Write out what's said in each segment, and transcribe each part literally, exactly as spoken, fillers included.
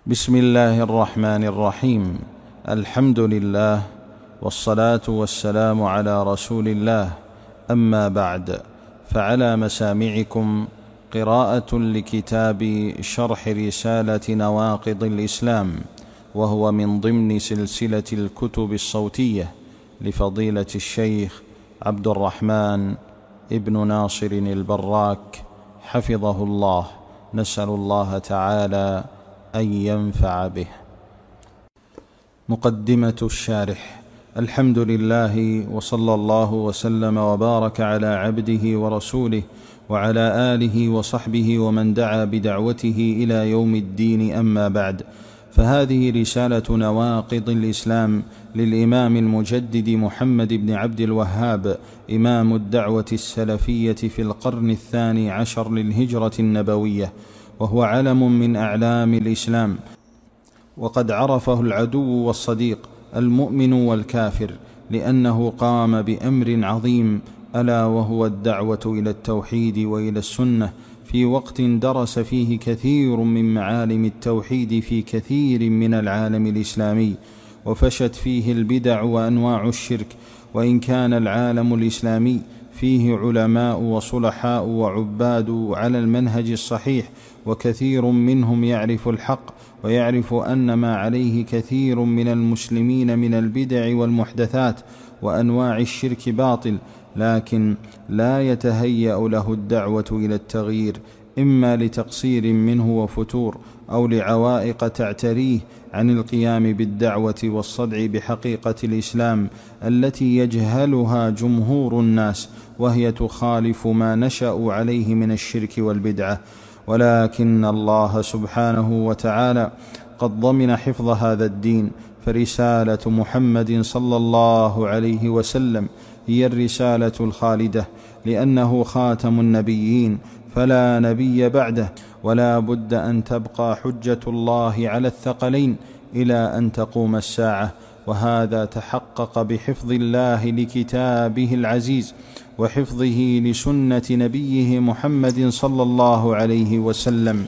بسم الله الرحمن الرحيم. الحمد لله والصلاة والسلام على رسول الله، أما بعد، فعلى مسامعكم قراءة لكتاب شرح رسالة نواقض الإسلام، وهو من ضمن سلسلة الكتب الصوتية لفضيلة الشيخ عبد الرحمن ابن ناصر البراك حفظه الله. نسأل الله تعالى أن ينفع به. مقدمة الشارح. الحمد لله، وصلى الله وسلم وبارك على عبده ورسوله وعلى آله وصحبه ومن دعا بدعوته إلى يوم الدين، أما بعد، فهذه رسالة نواقض الإسلام للإمام المجدد محمد بن عبد الوهاب، إمام الدعوة السلفية في القرن الثاني عشر للهجرة النبوية، وهو علم من أعلام الإسلام، وقد عرفه العدو والصديق، المؤمن والكافر، لأنه قام بأمر عظيم، ألا وهو الدعوة إلى التوحيد وإلى السنة، في وقت درس فيه كثير من معالم التوحيد في كثير من العالم الإسلامي، وفشت فيه البدع وأنواع الشرك. وإن كان العالم الإسلامي فيه علماء وصلحاء وعباد على المنهج الصحيح، وكثير منهم يعرف الحق ويعرف أن ما عليه كثير من المسلمين من البدع والمحدثات وأنواع الشرك باطل، لكن لا يتهيأ له الدعوة إلى التغيير، إما لتقصير منه وفتور، أو لعوائق تعتريه عن القيام بالدعوة والصدع بحقيقة الإسلام التي يجهلها جمهور الناس، وهي تخالف ما نشأوا عليه من الشرك والبدعة. ولكن الله سبحانه وتعالى قد ضمن حفظ هذا الدين، فرسالة محمد صلى الله عليه وسلم هي الرسالة الخالدة، لأنه خاتم النبيين، فلا نبي بعده، ولا بد أن تبقى حجة الله على الثقلين إلى أن تقوم الساعة. وهذا تحقق بحفظ الله لكتابه العزيز، وحفظه لسنة نبيه محمد صلى الله عليه وسلم،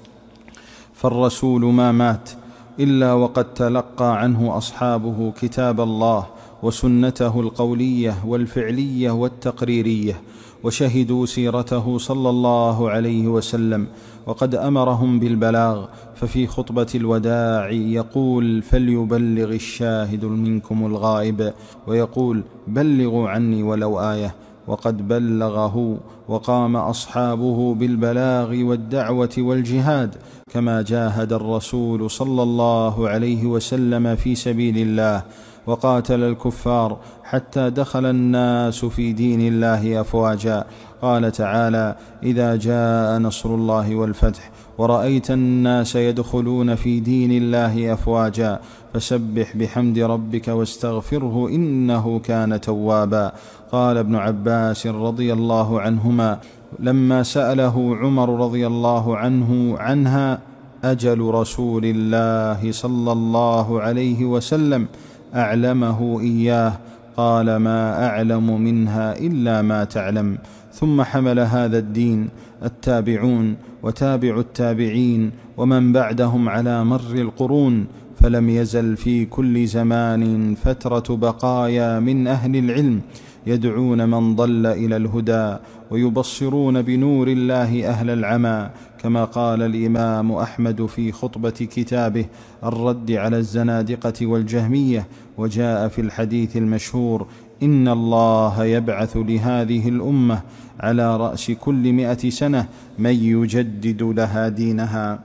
فالرسول ما مات إلا وقد تلقى عنه أصحابه كتاب الله وسنته القولية والفعلية والتقريرية، وشهدوا سيرته صلى الله عليه وسلم، وقد أمرهم بالبلاغ. ففي خطبة الوداع يقول: فليبلغ الشاهد منكم الغائب، ويقول: بلغوا عني ولو آية، وقد بلغه، وقام أصحابه بالبلاغ والدعوة والجهاد، كما جاهد الرسول صلى الله عليه وسلم في سبيل الله، وقاتل الكفار حتى دخل الناس في دين الله أفواجا. قال تعالى: إذا جاء نصر الله والفتح ورأيت الناس يدخلون في دين الله أفواجا فسبح بحمد ربك واستغفره إنه كان توابا. قال ابن عباس رضي الله عنهما لما سأله عمر رضي الله عنه عنها: أجل رسول الله صلى الله عليه وسلم أعلمه إياه؟ قال: ما أعلم منها إلا ما تعلم. ثم حمل هذا الدين التابعون وتابع التابعين ومن بعدهم على مر القرون، فلم يزل في كل زمان فترة بقايا من أهل العلم يدعون من ضل إلى الهدى، ويبصرون بنور الله أهل العمى، كما قال الإمام أحمد في خطبة كتابه الرد على الزنادقة والجهمية، وجاء في الحديث المشهور: إن الله يبعث لهذه الأمة على رأس كل مئة سنة من يجدد لها دينها.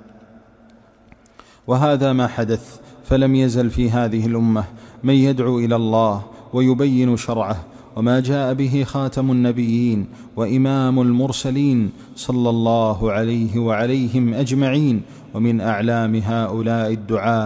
وهذا ما حدث، فلم يزل في هذه الأمة من يدعو إلى الله ويبين شرعه وما جاء به خاتم النبيين وإمام المرسلين صلى الله عليه وعليهم أجمعين. ومن أعلام هؤلاء الدعاة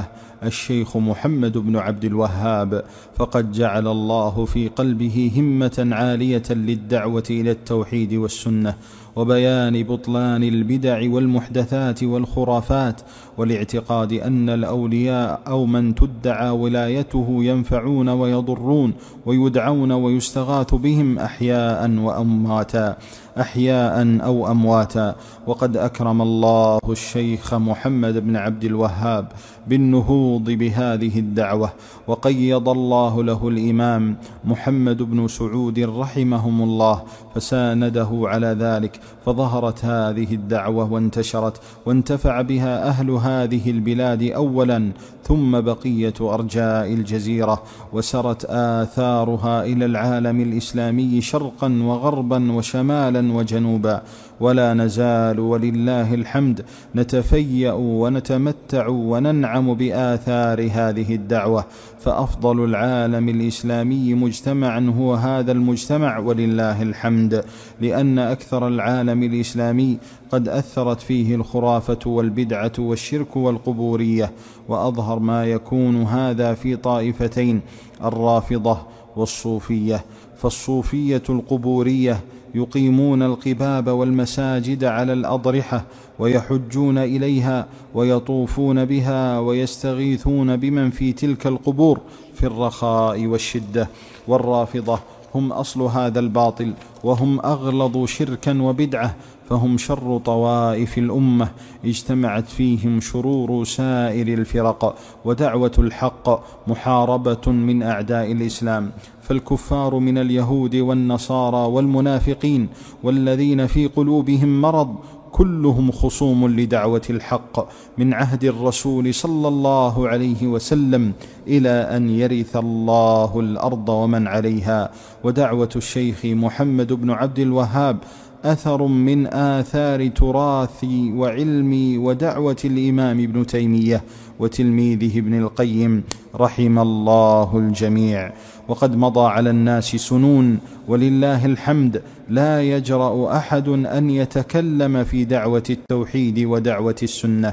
الشيخ محمد بن عبد الوهاب، فقد جعل الله في قلبه همة عالية للدعوة إلى التوحيد والسنة وبيان بطلان البدع والمحدثات والخرافات، والاعتقاد أن الأولياء أو من تدعى ولايته ينفعون ويضرون ويدعون ويستغاث بهم أحياء وأمواتا أحياء أو أمواتا. وقد أكرم الله الشيخ محمد بن عبد الوهاب بالنهوض بهذه الدعوة، وقيض الله له الإمام محمد بن سعود رحمهم الله فسانده على ذلك، فظهرت هذه الدعوة وانتشرت وانتفع بها أهل هذه البلاد أولا، ثم بقية أرجاء الجزيرة، وسرت آثارها إلى العالم الإسلامي شرقا وغربا وشمالا وجنوبا، ولا نزال ولله الحمد نتفيأ ونتمتع وننعم بآثار هذه الدعوة. فأفضل العالم الإسلامي مجتمعا هو هذا المجتمع ولله الحمد، لأن أكثر العالم الإسلامي قد أثرت فيه الخرافة والبدعة والشرك والقبورية، وأظهر ما يكون هذا في طائفتين: الرافضة والصوفية. فالصوفية القبورية يقيمون القباب والمساجد على الأضرحة ويحجون إليها ويطوفون بها ويستغيثون بمن في تلك القبور في الرخاء والشدة. والرافضة هم أصل هذا الباطل، وهم أغلظ شركا وبدعة، فهم شر طوائف الأمة، اجتمعت فيهم شرور سائر الفرق، ودعوة الحق محاربة من أعداء الإسلام. فالكفار من اليهود والنصارى والمنافقين والذين في قلوبهم مرض كلهم خصوم لدعوة الحق من عهد الرسول صلى الله عليه وسلم إلى أن يرث الله الأرض ومن عليها. ودعوة الشيخ محمد بن عبد الوهاب أثر من آثار تراثي وعلمي ودعوة الإمام ابن تيمية وتلميذه ابن القيم رحم الله الجميع. وقد مضى على الناس سنون ولله الحمد لا يجرأ أحد أن يتكلم في دعوة التوحيد ودعوة السنة،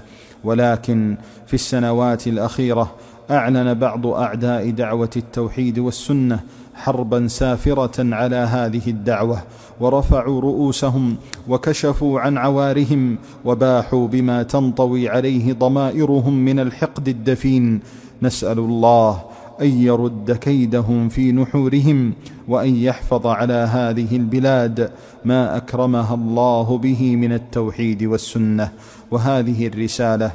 ولكن في السنوات الأخيرة أعلن بعض أعداء دعوة التوحيد والسنة حربا سافرة على هذه الدعوة، ورفعوا رؤوسهم وكشفوا عن عوارهم وباحوا بما تنطوي عليه ضمائرهم من الحقد الدفين. نسأل الله أن يرد كيدهم في نحورهم، وأن يحفظ على هذه البلاد ما أكرمها الله به من التوحيد والسنة. وهذه الرسالة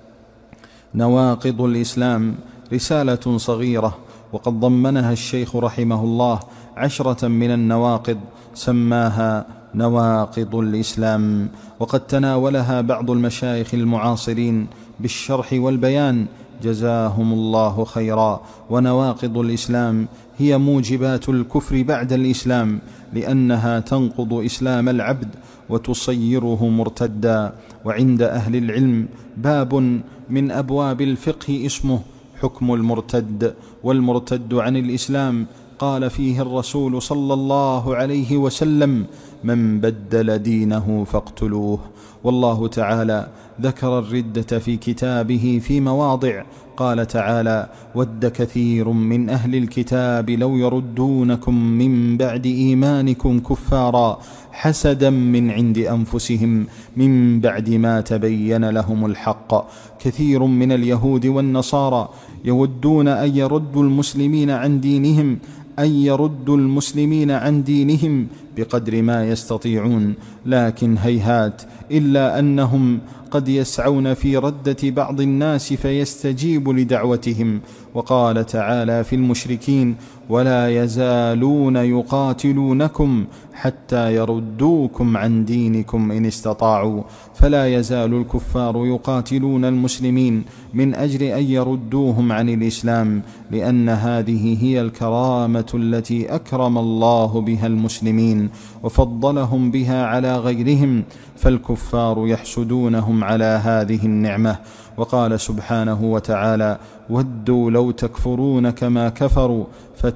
نواقض الإسلام رسالة صغيرة، وقد ضمنها الشيخ رحمه الله عشرة من النواقض سماها نواقض الإسلام، وقد تناولها بعض المشايخ المعاصرين بالشرح والبيان جزاهم الله خيرا. ونواقض الإسلام هي موجبات الكفر بعد الإسلام، لأنها تنقض إسلام العبد وتصيره مرتدا. وعند أهل العلم باب من أبواب الفقه اسمه حكم المرتد. والمرتد عن الإسلام قال فيه الرسول صلى الله عليه وسلم: من بدل دينه فاقتلوه. والله تعالى ذكر الردة في كتابه في مواضع، قال تعالى: ود كثير من أهل الكتاب لو يردونكم من بعد إيمانكم كفارا حسدا من عند أنفسهم من بعد ما تبين لهم الحق. كثير من اليهود والنصارى يودون أن يردوا المسلمين عن دينهم أن يردوا المسلمين عن دينهم بقدر ما يستطيعون، لكن هيهات، إلا أنهم قد يسعون في ردة بعض الناس فيستجيب لدعوتهم. وقال تعالى في المشركين: ولا يزالون يقاتلونكم حتى يردوكم عن دينكم إن استطاعوا. فلا يزال الكفار يقاتلون المسلمين من أجل أن يردوهم عن الإسلام، لأن هذه هي الكرامة التي أكرم الله بها المسلمين وفضلهم بها على غيرهم. فالكفار يحسدونهم على هذه النعمة. وقال سبحانه وتعالى: ودوا لو تكفرون كما كفروا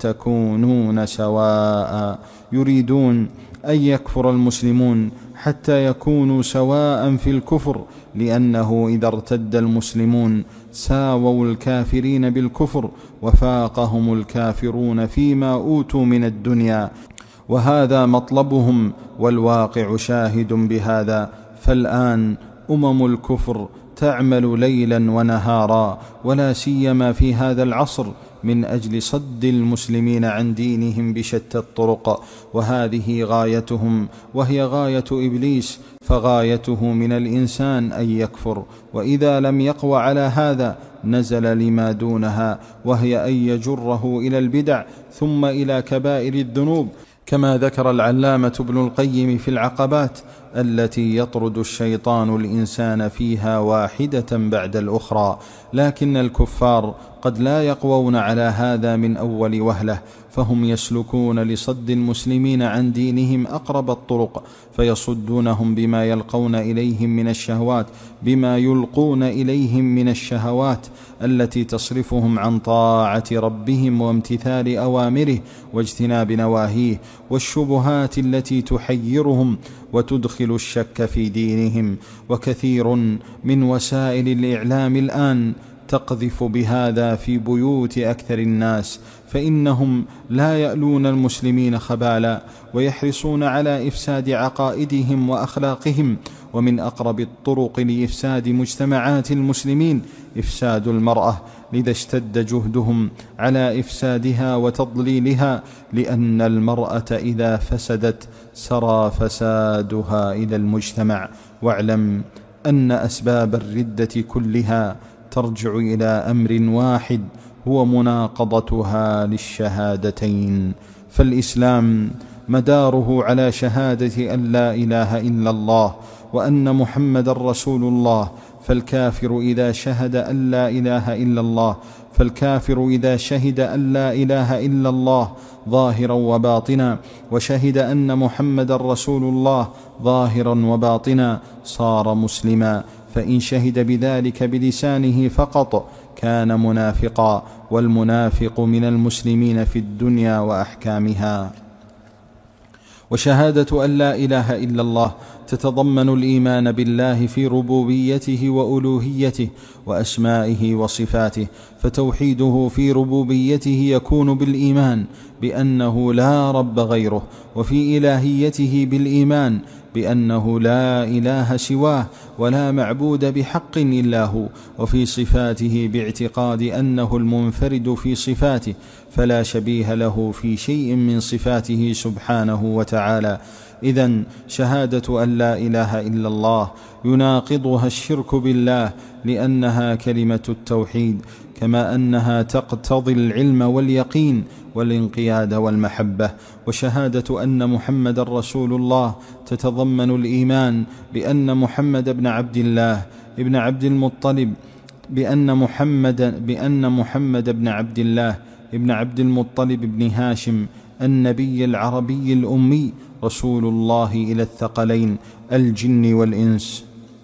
فتكونون سواء. يريدون أن يكفر المسلمون حتى يكونوا سواء في الكفر، لأنه إذا ارتد المسلمون ساووا الكافرين بالكفر وفاقهم الكافرون فيما أوتوا من الدنيا، وهذا مطلبهم والواقع شاهد بهذا. فالآن أمم الكفر تعمل ليلا ونهارا، ولا سيما في هذا العصر، من أجل صد المسلمين عن دينهم بشتى الطرق، وهذه غايتهم، وهي غاية إبليس، فغايته من الإنسان أن يكفر، وإذا لم يقوى على هذا نزل لما دونها، وهي أن يجره إلى البدع ثم إلى كبائر الذنوب، كما ذكر العلامة ابن القيم في العقبات التي يطرد الشيطان الإنسان فيها واحدة بعد الأخرى. لكن الكفار قد لا يقوون على هذا من أول وهلة، فهم يسلكون لصد المسلمين عن دينهم أقرب الطرق، فيصدونهم بما يلقون إليهم من الشهوات بما يلقون إليهم من الشهوات التي تصرفهم عن طاعة ربهم وامتثال أوامره واجتناب نواهيه، والشبهات التي تحيرهم وتدخل الشك في دينهم. وكثير من وسائل الإعلام الآن تقذف بهذا في بيوت أكثر الناس، فإنهم لا يألون المسلمين خبالا، ويحرصون على إفساد عقائدهم وأخلاقهم. ومن أقرب الطرق لإفساد مجتمعات المسلمين إفساد المرأة، لذا اشتد جهدهم على إفسادها وتضليلها، لأن المرأة إذا فسدت سرى فسادها إلى المجتمع. واعلم أن أسباب الردة كلها ترجع إلى أمر واحد، هو مناقضتها للشهادتين. فالإسلام مداره على شهادة أن لا إله إلا الله وأن محمد رسول الله. فالكافر إذا شهد أن لا إله إلا الله فالكافر إذا شهد أن لا إله إلا الله ظاهرا وباطنا، وشهد أن محمد رسول الله ظاهرا وباطنا، صار مسلما. فإن شهد بذلك بلسانه فقط كان منافقا، والمنافق من المسلمين في الدنيا وأحكامها. وشهادة أن لا إله إلا الله تتضمن الإيمان بالله في ربوبيته وألوهيته وأسمائه وصفاته، فتوحيده في ربوبيته يكون بالإيمان بأنه لا رب غيره، وفي إلهيته بالإيمان بأنه لا إله سواه ولا معبود بحق إلا هو، وفي صفاته باعتقاد أنه المنفرد في صفاته فلا شبيه له في شيء من صفاته سبحانه وتعالى. إذن شهادة أن لا إله إلا الله يناقضها الشرك بالله، لأنها كلمة التوحيد، كما أنها تقتضي العلم واليقين والانقياد والمحبة. وشهادة أن محمد رسول الله تتضمن الإيمان بأن محمد بن عبد الله ابن عبد المطلب بأن محمد بأن محمد بن عبد الله ابن عبد المطلب بن هاشم النبي العربي الأمي رسول الله إلى الثقلين الجن والإنس،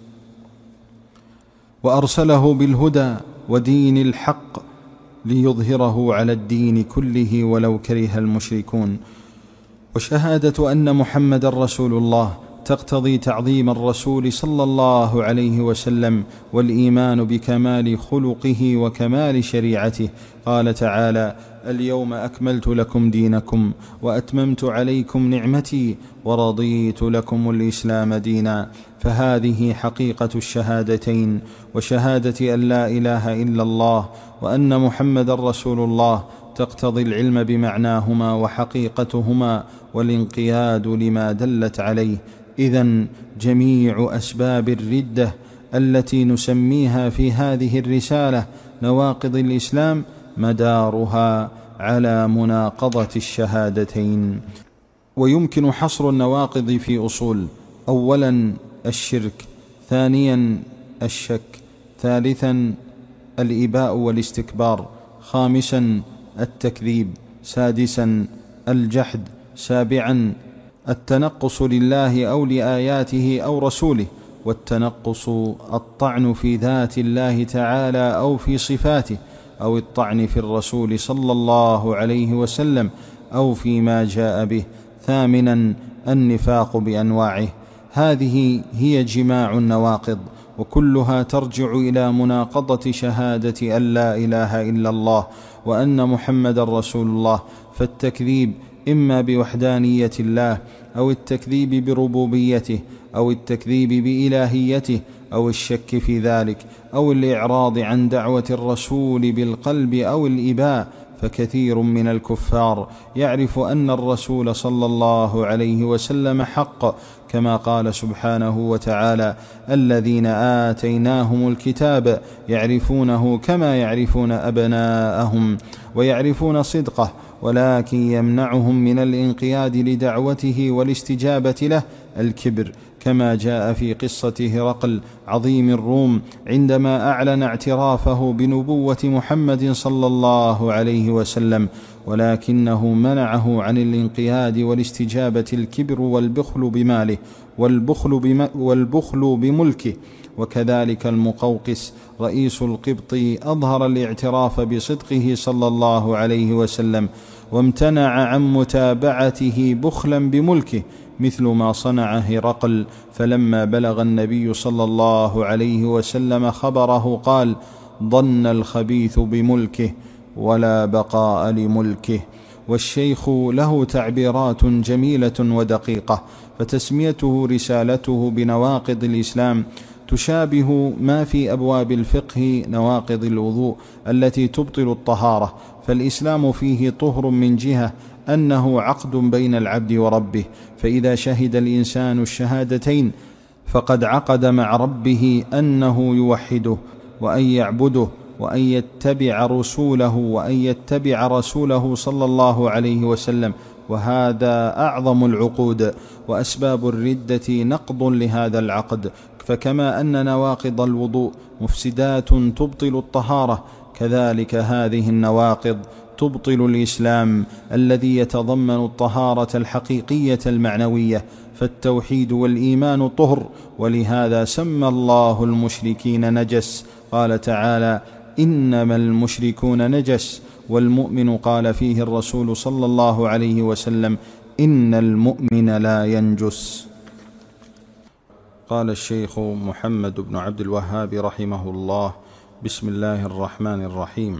وأرسله بالهدى ودين الحق ليظهره على الدين كله ولو كره المشركون. وشهادة أن محمد رسول الله تقتضي تعظيم الرسول صلى الله عليه وسلم والإيمان بكمال خلقه وكمال شريعته. قال تعالى: اليوم أكملت لكم دينكم وأتممت عليكم نعمتي ورضيت لكم الإسلام دينا. فهذه حقيقة الشهادتين، وشهادة أن لا إله إلا الله وأن محمد رسول الله تقتضي العلم بمعناهما وحقيقتهما والانقياد لما دلت عليه. إذن جميع أسباب الردة التي نسميها في هذه الرسالة نواقض الإسلام مدارها على مناقضة الشهادتين. ويمكن حصر النواقض في أصول: أولا الشرك، ثانيا الشك، ثالثا الإباء والاستكبار، خامسا التكذيب، سادسا الجحد، سابعا التنقص لله أو لآياته أو رسوله، والتنقص الطعن في ذات الله تعالى أو في صفاته، أو الطعن في الرسول صلى الله عليه وسلم أو فيما جاء به. ثامنا النفاق بأنواعه. هذه هي جماع النواقض، وكلها ترجع إلى مناقضة شهادة أن لا إله إلا الله وأن محمد رسول الله. فالتكذيب إما بوحدانية الله، أو التكذيب بربوبيته، أو التكذيب بإلهيته، أو الشك في ذلك، أو الإعراض عن دعوة الرسول بالقلب أو الإباء. فكثير من الكفار يعرف أن الرسول صلى الله عليه وسلم حق، كما قال سبحانه وتعالى: الذين آتيناهم الكتاب يعرفونه كما يعرفون أبناءهم ويعرفون صدقه، ولكن يمنعهم من الانقياد لدعوته والاستجابة له الكبر، كما جاء في قصة هرقل عظيم الروم عندما أعلن اعترافه بنبوة محمد صلى الله عليه وسلم، ولكنه منعه عن الانقياد والاستجابة الكبر والبخل بماله والبخل, بم والبخل بملكه. وكذلك المقوقس رئيس القبط أظهر الاعتراف بصدقه صلى الله عليه وسلم، وامتنع عن متابعته بخلا بملكه، مثل ما صنع هرقل. فلما بلغ النبي صلى الله عليه وسلم خبره قال: ظن الخبيث بملكه ولا بقاء لملكه. والشيخ له تعبيرات جميلة ودقيقة، فتسميته رسالته بنواقض الإسلام تشابه ما في أبواب الفقه نواقض الوضوء التي تبطل الطهارة. فالإسلام فيه طهر من جهة أنه عقد بين العبد وربه، فإذا شهد الإنسان الشهادتين فقد عقد مع ربه أنه يوحده وأن يعبده وأن يتبع رسوله وأن يتبع رسوله صلى الله عليه وسلم، وهذا أعظم العقود. وأسباب الردة نقض لهذا العقد، فكما أن نواقض الوضوء مفسدات تبطل الطهارة، كذلك هذه النواقض تبطل الإسلام الذي يتضمن الطهارة الحقيقية المعنوية. فالتوحيد والإيمان طهر، ولهذا سمى الله المشركين نجس. قال تعالى: إنما المشركون نجس. والمؤمن قال فيه الرسول صلى الله عليه وسلم: إن المؤمن لا ينجس. قال الشيخ محمد بن عبد الوهاب رحمه الله: بسم الله الرحمن الرحيم.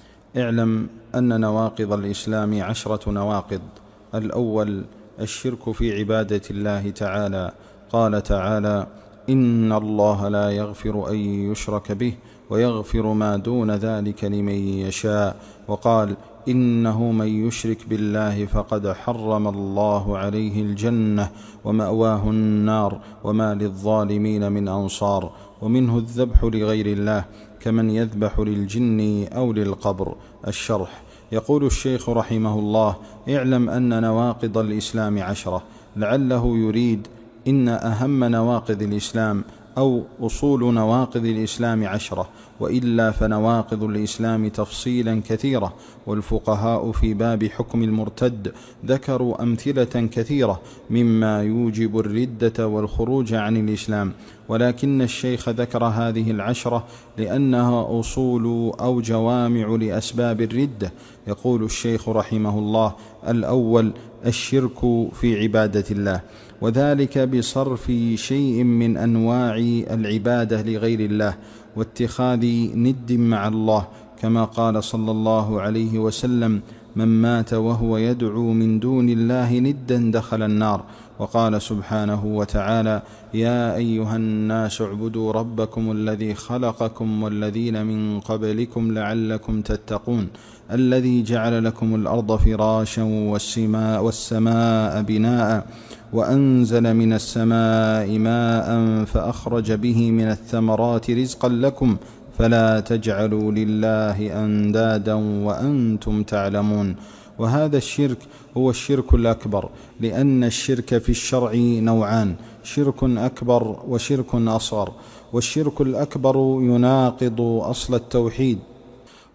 اعلم أن نواقض الإسلام عشرة نواقض. الأول الشرك في عبادة الله تعالى. قال تعالى: إن الله لا يغفر أن يشرك به ويغفر ما دون ذلك لمن يشاء. وقال: إنه من يشرك بالله فقد حرم الله عليه الجنة ومأواه النار وما للظالمين من أنصار. ومنه الذبح لغير الله كمن يذبح للجن أو للقبر. الشرح. يقول الشيخ رحمه الله: اعلم أن نواقض الإسلام عشرة. لعله يريد إن أهم نواقض الإسلام أو أصول نواقض الإسلام عشرة، وإلا فنواقض الإسلام تفصيلا كثيرة، والفقهاء في باب حكم المرتد ذكروا أمثلة كثيرة مما يوجب الردة والخروج عن الإسلام، ولكن الشيخ ذكر هذه العشرة لأنها أصول أو جوامع لأسباب الردة. يقول الشيخ رحمه الله: الأول الشرك في عبادة الله، وذلك بصرف شيء من أنواع العبادة لغير الله واتخاذ ند مع الله، كما قال صلى الله عليه وسلم: من مات وهو يدعو من دون الله ندا دخل النار. وقال سبحانه وتعالى: يا أيها الناس اعبدوا ربكم الذي خلقكم والذين من قبلكم لعلكم تتقون، الذي جعل لكم الأرض فراشا والسماء, والسماء بناء وأنزل من السماء ماء فأخرج به من الثمرات رزقا لكم فلا تجعلوا لله أندادا وأنتم تعلمون. وهذا الشرك هو الشرك الأكبر، لأن الشرك في الشرع نوعان: شرك أكبر وشرك أصغر. والشرك الأكبر يناقض أصل التوحيد،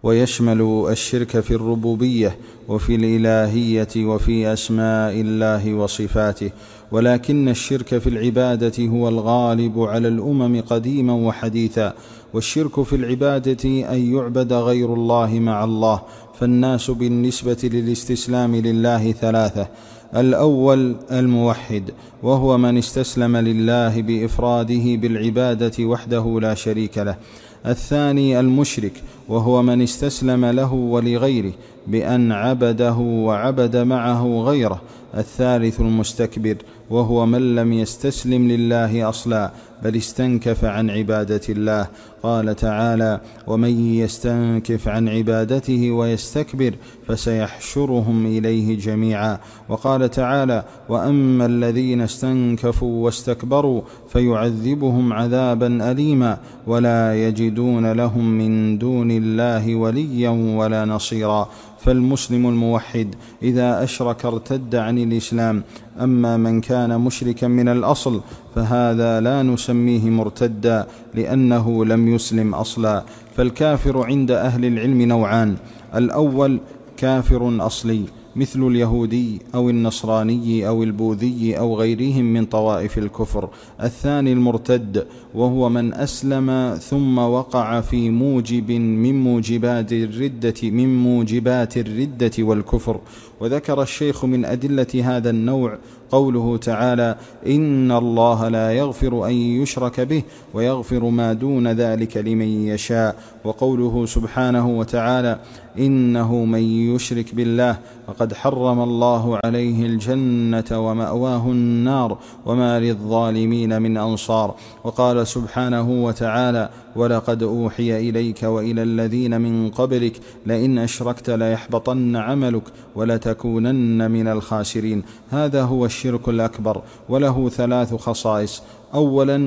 ويشمل الشرك في الربوبية وفي الإلهية وفي أسماء الله وصفاته، ولكن الشرك في العبادة هو الغالب على الأمم قديما وحديثا. والشرك في العبادة أن يعبد غير الله مع الله. فالناس بالنسبة للاستسلام لله ثلاثة: الأول الموحد، وهو من استسلم لله بإفراده بالعبادة وحده لا شريك له. الثاني المشرك، وهو من استسلم له ولغيره بأن عبده وعبد معه غيره. الثالث المستكبر، وهو من لم يستسلم لله أصلا بل استنكف عن عبادة الله. قال تعالى: ومن يستنكف عن عبادته ويستكبر فسيحشرهم إليه جميعا. وقال تعالى: وأما الذين استنكفوا واستكبروا فيعذبهم عذابا أليما ولا يجدون لهم من دون الله وليا ولا نصيرا. فالمسلم الموحد إذا أشرك ارتد عن الإسلام. أما من كان مشركا من الأصل فهذا لا نسميه مرتدا لأنه لم يسلم أصلا. فالكافر عند أهل العلم نوعان: الأول كافر أصلي مثل اليهودي أو النصراني أو البوذي أو غيرهم من طوائف الكفر. الثاني المرتد، وهو من أسلم ثم وقع في موجب من موجبات الردة من موجبات الردة والكفر. وذكر الشيخ من أدلة هذا النوع قوله تعالى: إن الله لا يغفر أن يشرك به ويغفر ما دون ذلك لمن يشاء. وقوله سبحانه وتعالى: إنه من يشرك بالله فقد حرم الله عليه الجنة ومأواه النار وما للظالمين من أنصار. وقال سبحانه وتعالى: ولقد أوحي إليك وإلى الذين من قبلك لئن أشركت ليحبطن عملك ولتكونن من الخاسرين. هذا هو الشرك الأكبر، وله ثلاث خصائص: أولا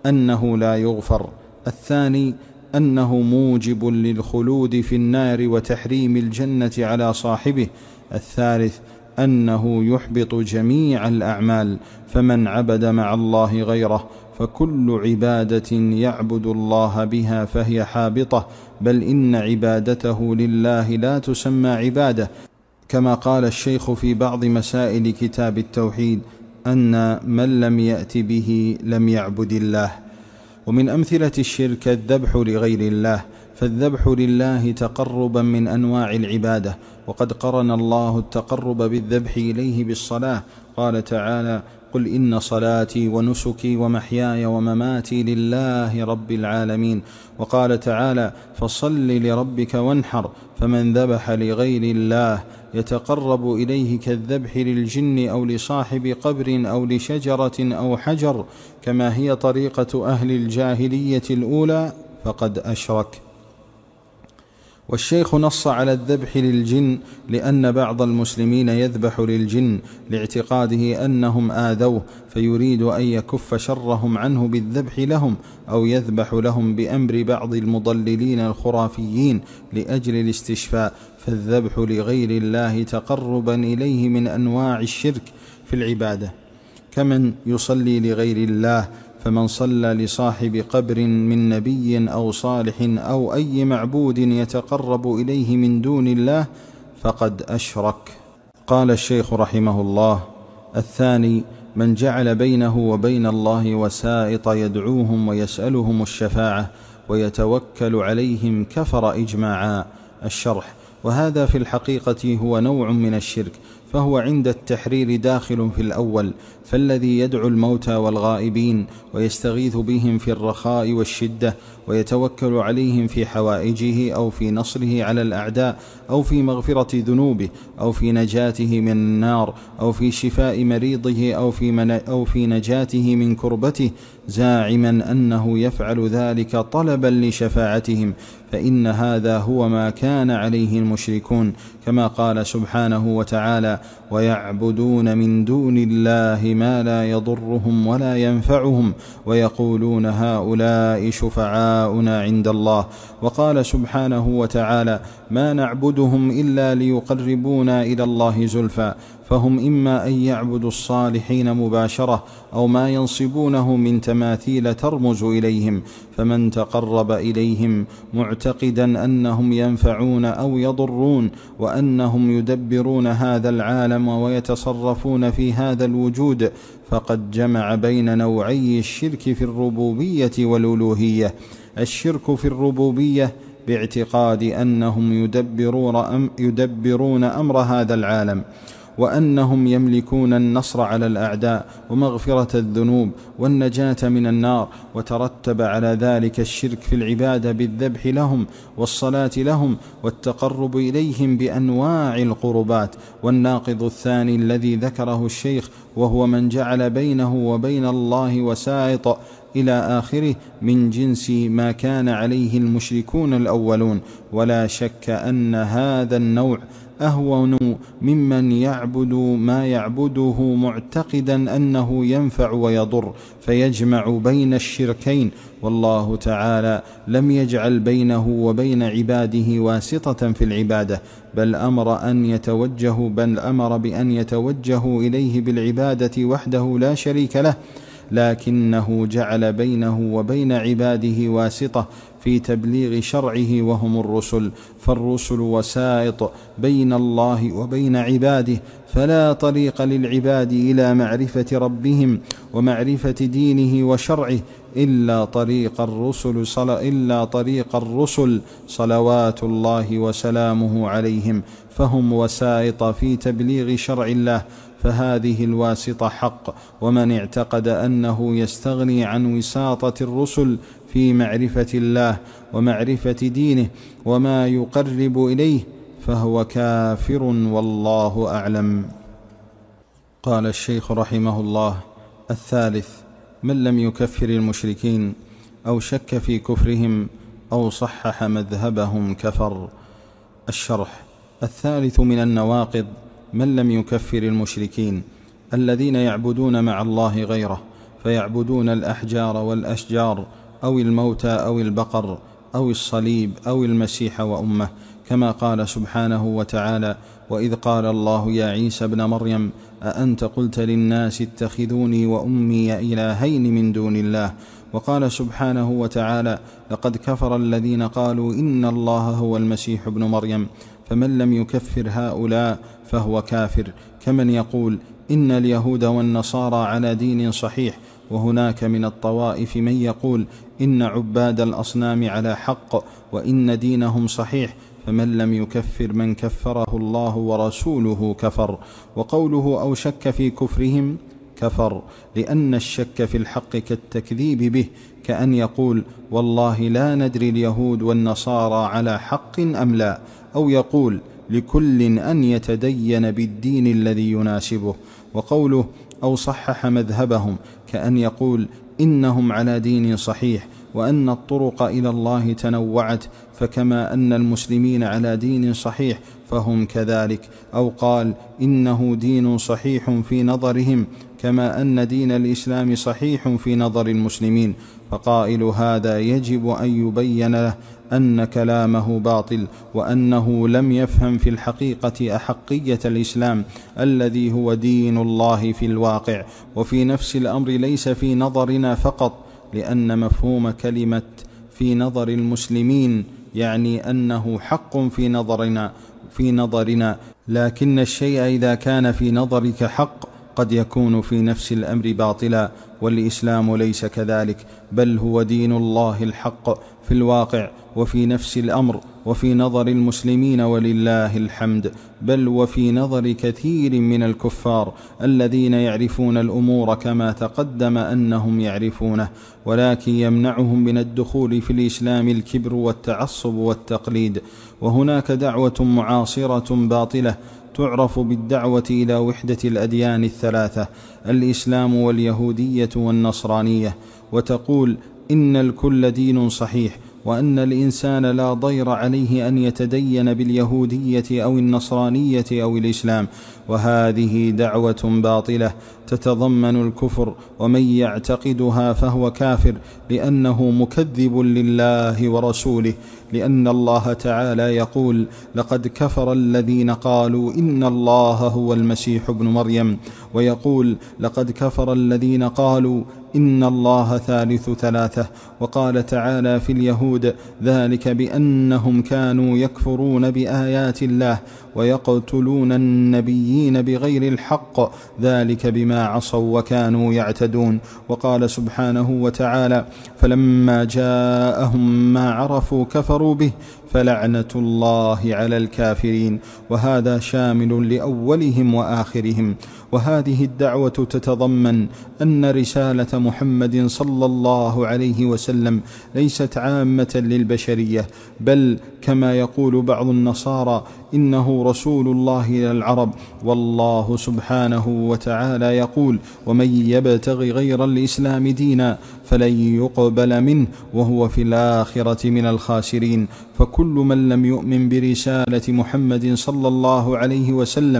أنه لا يغفر، الثاني أنه موجب للخلود في النار وتحريم الجنة على صاحبه، الثالث أنه يحبط جميع الأعمال. فمن عبد مع الله غيره فكل عبادة يعبد الله بها فهي حابطة، بل إن عبادته لله لا تسمى عبادة، كما قال الشيخ في بعض مسائل كتاب التوحيد أن من لم يأت به لم يعبد الله. ومن أمثلة الشرك الذبح لغير الله، فالذبح لله تقربا من أنواع العبادة، وقد قرن الله التقرب بالذبح إليه بالصلاة. قال تعالى: قل إن صلاتي ونسكي ومحياي ومماتي لله رب العالمين. وقال تعالى: فصل لربك وانحر. فمن ذبح لغير الله يتقرب إليه كالذبح للجن أو لصاحب قبر أو لشجرة أو حجر، كما هي طريقة أهل الجاهلية الأولى، فقد أشرك. والشيخ نص على الذبح للجن لأن بعض المسلمين يذبح للجن لاعتقاده أنهم آذوه، فيريد أن يكف شرهم عنه بالذبح لهم، أو يذبح لهم بأمر بعض المضللين الخرافيين لأجل الاستشفاء. فالذبح لغير الله تقربا إليه من أنواع الشرك في العبادة، كمن يصلي لغير الله. فمن صلى لصاحب قبر من نبي أو صالح أو أي معبود يتقرب إليه من دون الله فقد أشرك. قال الشيخ رحمه الله: الثاني من جعل بينه وبين الله وسائط يدعوهم ويسألهم الشفاعة ويتوكل عليهم كفر إجماعا. الشرح: وهذا في الحقيقة هو نوع من الشرك، فهو عند التحرير داخل في الأول. فالذي يدعو الموتى والغائبين ويستغيث بهم في الرخاء والشدة ويتوكل عليهم في حوائجه أو في نصره على الأعداء أو في مغفرة ذنوبه أو في نجاته من النار أو في شفاء مريضه أو في, من أو في نجاته من كربته، زاعما أنه يفعل ذلك طلبا لشفاعتهم، فإن هذا هو ما كان عليه المشركون، كما قال سبحانه وتعالى: ويعبدون من دون الله ما لا يضرهم ولا ينفعهم ويقولون هؤلاء شفعاؤنا عند الله. وقال سبحانه وتعالى: ما نعبدهم إلا ليقربونا إلى الله زلفى، فهم إما أن يعبدوا الصالحين مباشرة أو ما ينصبونه من تماثيل ترمز إليهم، فمن تقرب إليهم معتقدا أنهم ينفعون أو يضرون وأنهم يدبرون هذا العالم ويتصرفون في هذا الوجود فقد جمع بين نوعي الشرك في الربوبية والألوهية: الشرك في الربوبية باعتقاد أنهم يدبرون, يدبرون أمر هذا العالم، وأنهم يملكون النصر على الأعداء ومغفرة الذنوب والنجاة من النار، وترتب على ذلك الشرك في العبادة بالذبح لهم والصلاة لهم والتقرب إليهم بأنواع القربات. والناقض الثاني الذي ذكره الشيخ وهو من جعل بينه وبين الله وسائط إلى آخره من جنس ما كان عليه المشركون الأولون. ولا شك أن هذا النوع أهون ممن يعبد ما يعبده معتقدا أنه ينفع ويضر، فيجمع بين الشركين. والله تعالى لم يجعل بينه وبين عباده واسطة في العبادة، بل أمر أن يتوجهوا بل أمر بأن يتوجهوا إليه بالعبادة وحده لا شريك له، لكنه جعل بينه وبين عباده واسطة في تبليغ شرعه وهم الرسل، فالرسل وسائط بين الله وبين عباده، فلا طريق للعباد إلى معرفة ربهم ومعرفة دينه وشرعه إلا طريق الرسل صل... إلا طريق الرسل صلوات الله وسلامه عليهم، فهم وسائط في تبليغ شرع الله، فهذه الواسطة حق. ومن اعتقد أنه يستغني عن وساطة الرسل في معرفة الله ومعرفة دينه وما يقرب إليه فهو كافر، والله أعلم. قال الشيخ رحمه الله: الثالث من لم يكفر المشركين أو شك في كفرهم أو صحح مذهبهم كفر. الشرح: الثالث من النواقض من لم يكفر المشركين الذين يعبدون مع الله غيره، فيعبدون الأحجار والأشجار أو الموتى أو البقر أو الصليب أو المسيح وأمه، كما قال سبحانه وتعالى: وإذ قال الله يا عيسى ابن مريم أأنت قلت للناس اتخذوني وأمي إلهين من دون الله. وقال سبحانه وتعالى: لقد كفر الذين قالوا إن الله هو المسيح ابن مريم. فمن لم يكفر هؤلاء فهو كافر، كمن يقول إن اليهود والنصارى على دين صحيح، وهناك من الطوائف من يقول إن عباد الأصنام على حق وإن دينهم صحيح، فمن لم يكفر من كفره الله ورسوله كفر. وقوله أو شك في كفرهم كفر، لأن الشك في الحق كالتكذيب به، كأن يقول والله لا ندري اليهود والنصارى على حق أم لا، أو يقول لكل أن يتدين بالدين الذي يناسبه. وقوله أو صحح مذهبهم، كأن يقول إنهم على دين صحيح وأن الطرق إلى الله تنوعت، فكما أن المسلمين على دين صحيح فهم كذلك. أو قال إنه دين صحيح في نظرهم كما أن دين الإسلام صحيح في نظر المسلمين، فقائل هذا يجب أن يبين له أن كلامه باطل، وأنه لم يفهم في الحقيقة أحقية الإسلام الذي هو دين الله في الواقع وفي نفس الأمر، ليس في نظرنا فقط، لأن مفهوم كلمة في نظر المسلمين يعني أنه حق في نظرنا في نظرنا لكن الشيء إذا كان في نظرك حق قد يكون في نفس الأمر باطلا، والإسلام ليس كذلك، بل هو دين الله الحق في الواقع وفي نفس الأمر وفي نظر المسلمين ولله الحمد، بل وفي نظر كثير من الكفار الذين يعرفون الأمور كما تقدم أنهم يعرفونه، ولكن يمنعهم من الدخول في الإسلام الكبر والتعصب والتقليد. وهناك دعوة معاصرة باطلة تعرف بالدعوة إلى وحدة الأديان الثلاثة، الإسلام واليهودية والنصرانية، وتقول إن الكل دين صحيح، وأن الإنسان لا ضير عليه أن يتدين باليهودية أو النصرانية أو الإسلام. وهذه دعوة باطلة تتضمن الكفر، ومن يعتقدها فهو كافر، لأنه مكذب لله ورسوله، لأن الله تعالى يقول: لقد كفر الذين قالوا إن الله هو المسيح ابن مريم، ويقول: لقد كفر الذين قالوا إن الله ثالث ثلاثة. وقال تعالى في اليهود: ذلك بأنهم كانوا يكفرون بآيات الله ويقتلون النبيين بغير الحق، ذلك بما عصوا وكانوا يعتدون. وقال سبحانه وتعالى: فلما جاءهم ما عرفوا كفروا به فلعنة الله على الكافرين. وهذا شامل لأولهم وآخرهم. وهذه الدعوة تتضمن أن رسالة محمد صلى الله عليه وسلم ليست عامة للبشرية، بل كما يقول بعض النصارى: إنه رسول الله إلى العرب. والله سبحانه وتعالى يقول: ومن يبتغ غير الإسلام دينا فلن يقبل منه وهو في الآخرة من الخاسرين. فكل من لم يؤمن برسالة محمد صلى الله عليه وسلم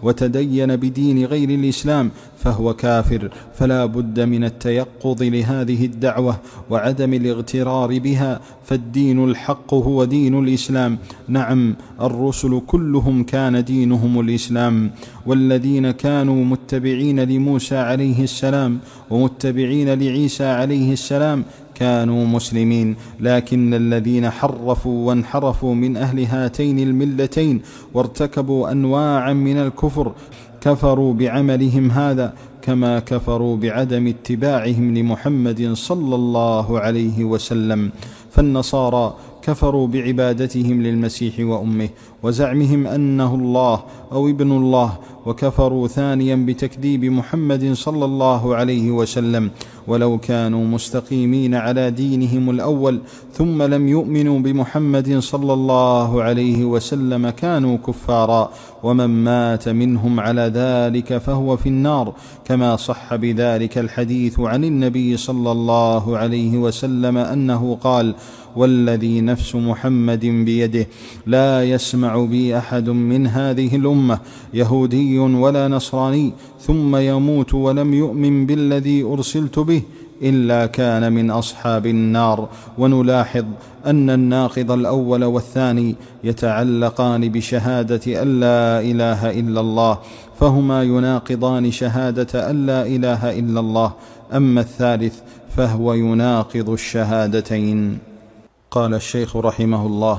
وتدين بدين غير الإسلام فهو كافر. فلا بد من التيقظ لهذه الدعوة وعدم الاغترار بها، فالدين الحق هو دين الإسلام. نعم، الرسل كلهم كان دينهم الإسلام، والذين كانوا متبعين لموسى عليه السلام ومتبعين لعيسى عليه السلام كانوا مسلمين. لكن الذين حرفوا وانحرفوا من أهل هاتين الملتين وارتكبوا أنواعا من الكفر كفروا بعملهم هذا، كما كفروا بعدم اتباعهم لمحمد صلى الله عليه وسلم. فالنصارى كفروا بعبادتهم للمسيح وأمه وزعمهم أنه الله أو ابن الله، وكفروا ثانيا بتكذيب محمد صلى الله عليه وسلم. ولو كانوا مستقيمين على دينهم الأول ثم لم يؤمنوا بمحمد صلى الله عليه وسلم كانوا كفارا، ومن مات منهم على ذلك فهو في النار، كما صح بذلك الحديث عن النبي صلى الله عليه وسلم أنه قال: والذي نفس محمد بيده لا يسمع بي أحد من هذه الأمة يهودي ولا نصراني ثم يموت ولم يؤمن بالذي أرسلت به إلا كان من أصحاب النار. ونلاحظ أن الناقض الأول والثاني يتعلقان بشهادة أن لا إله إلا الله، فهما يناقضان شهادة أن لا إله إلا الله. أما الثالث فهو يناقض الشهادتين. قال الشيخ رحمه الله: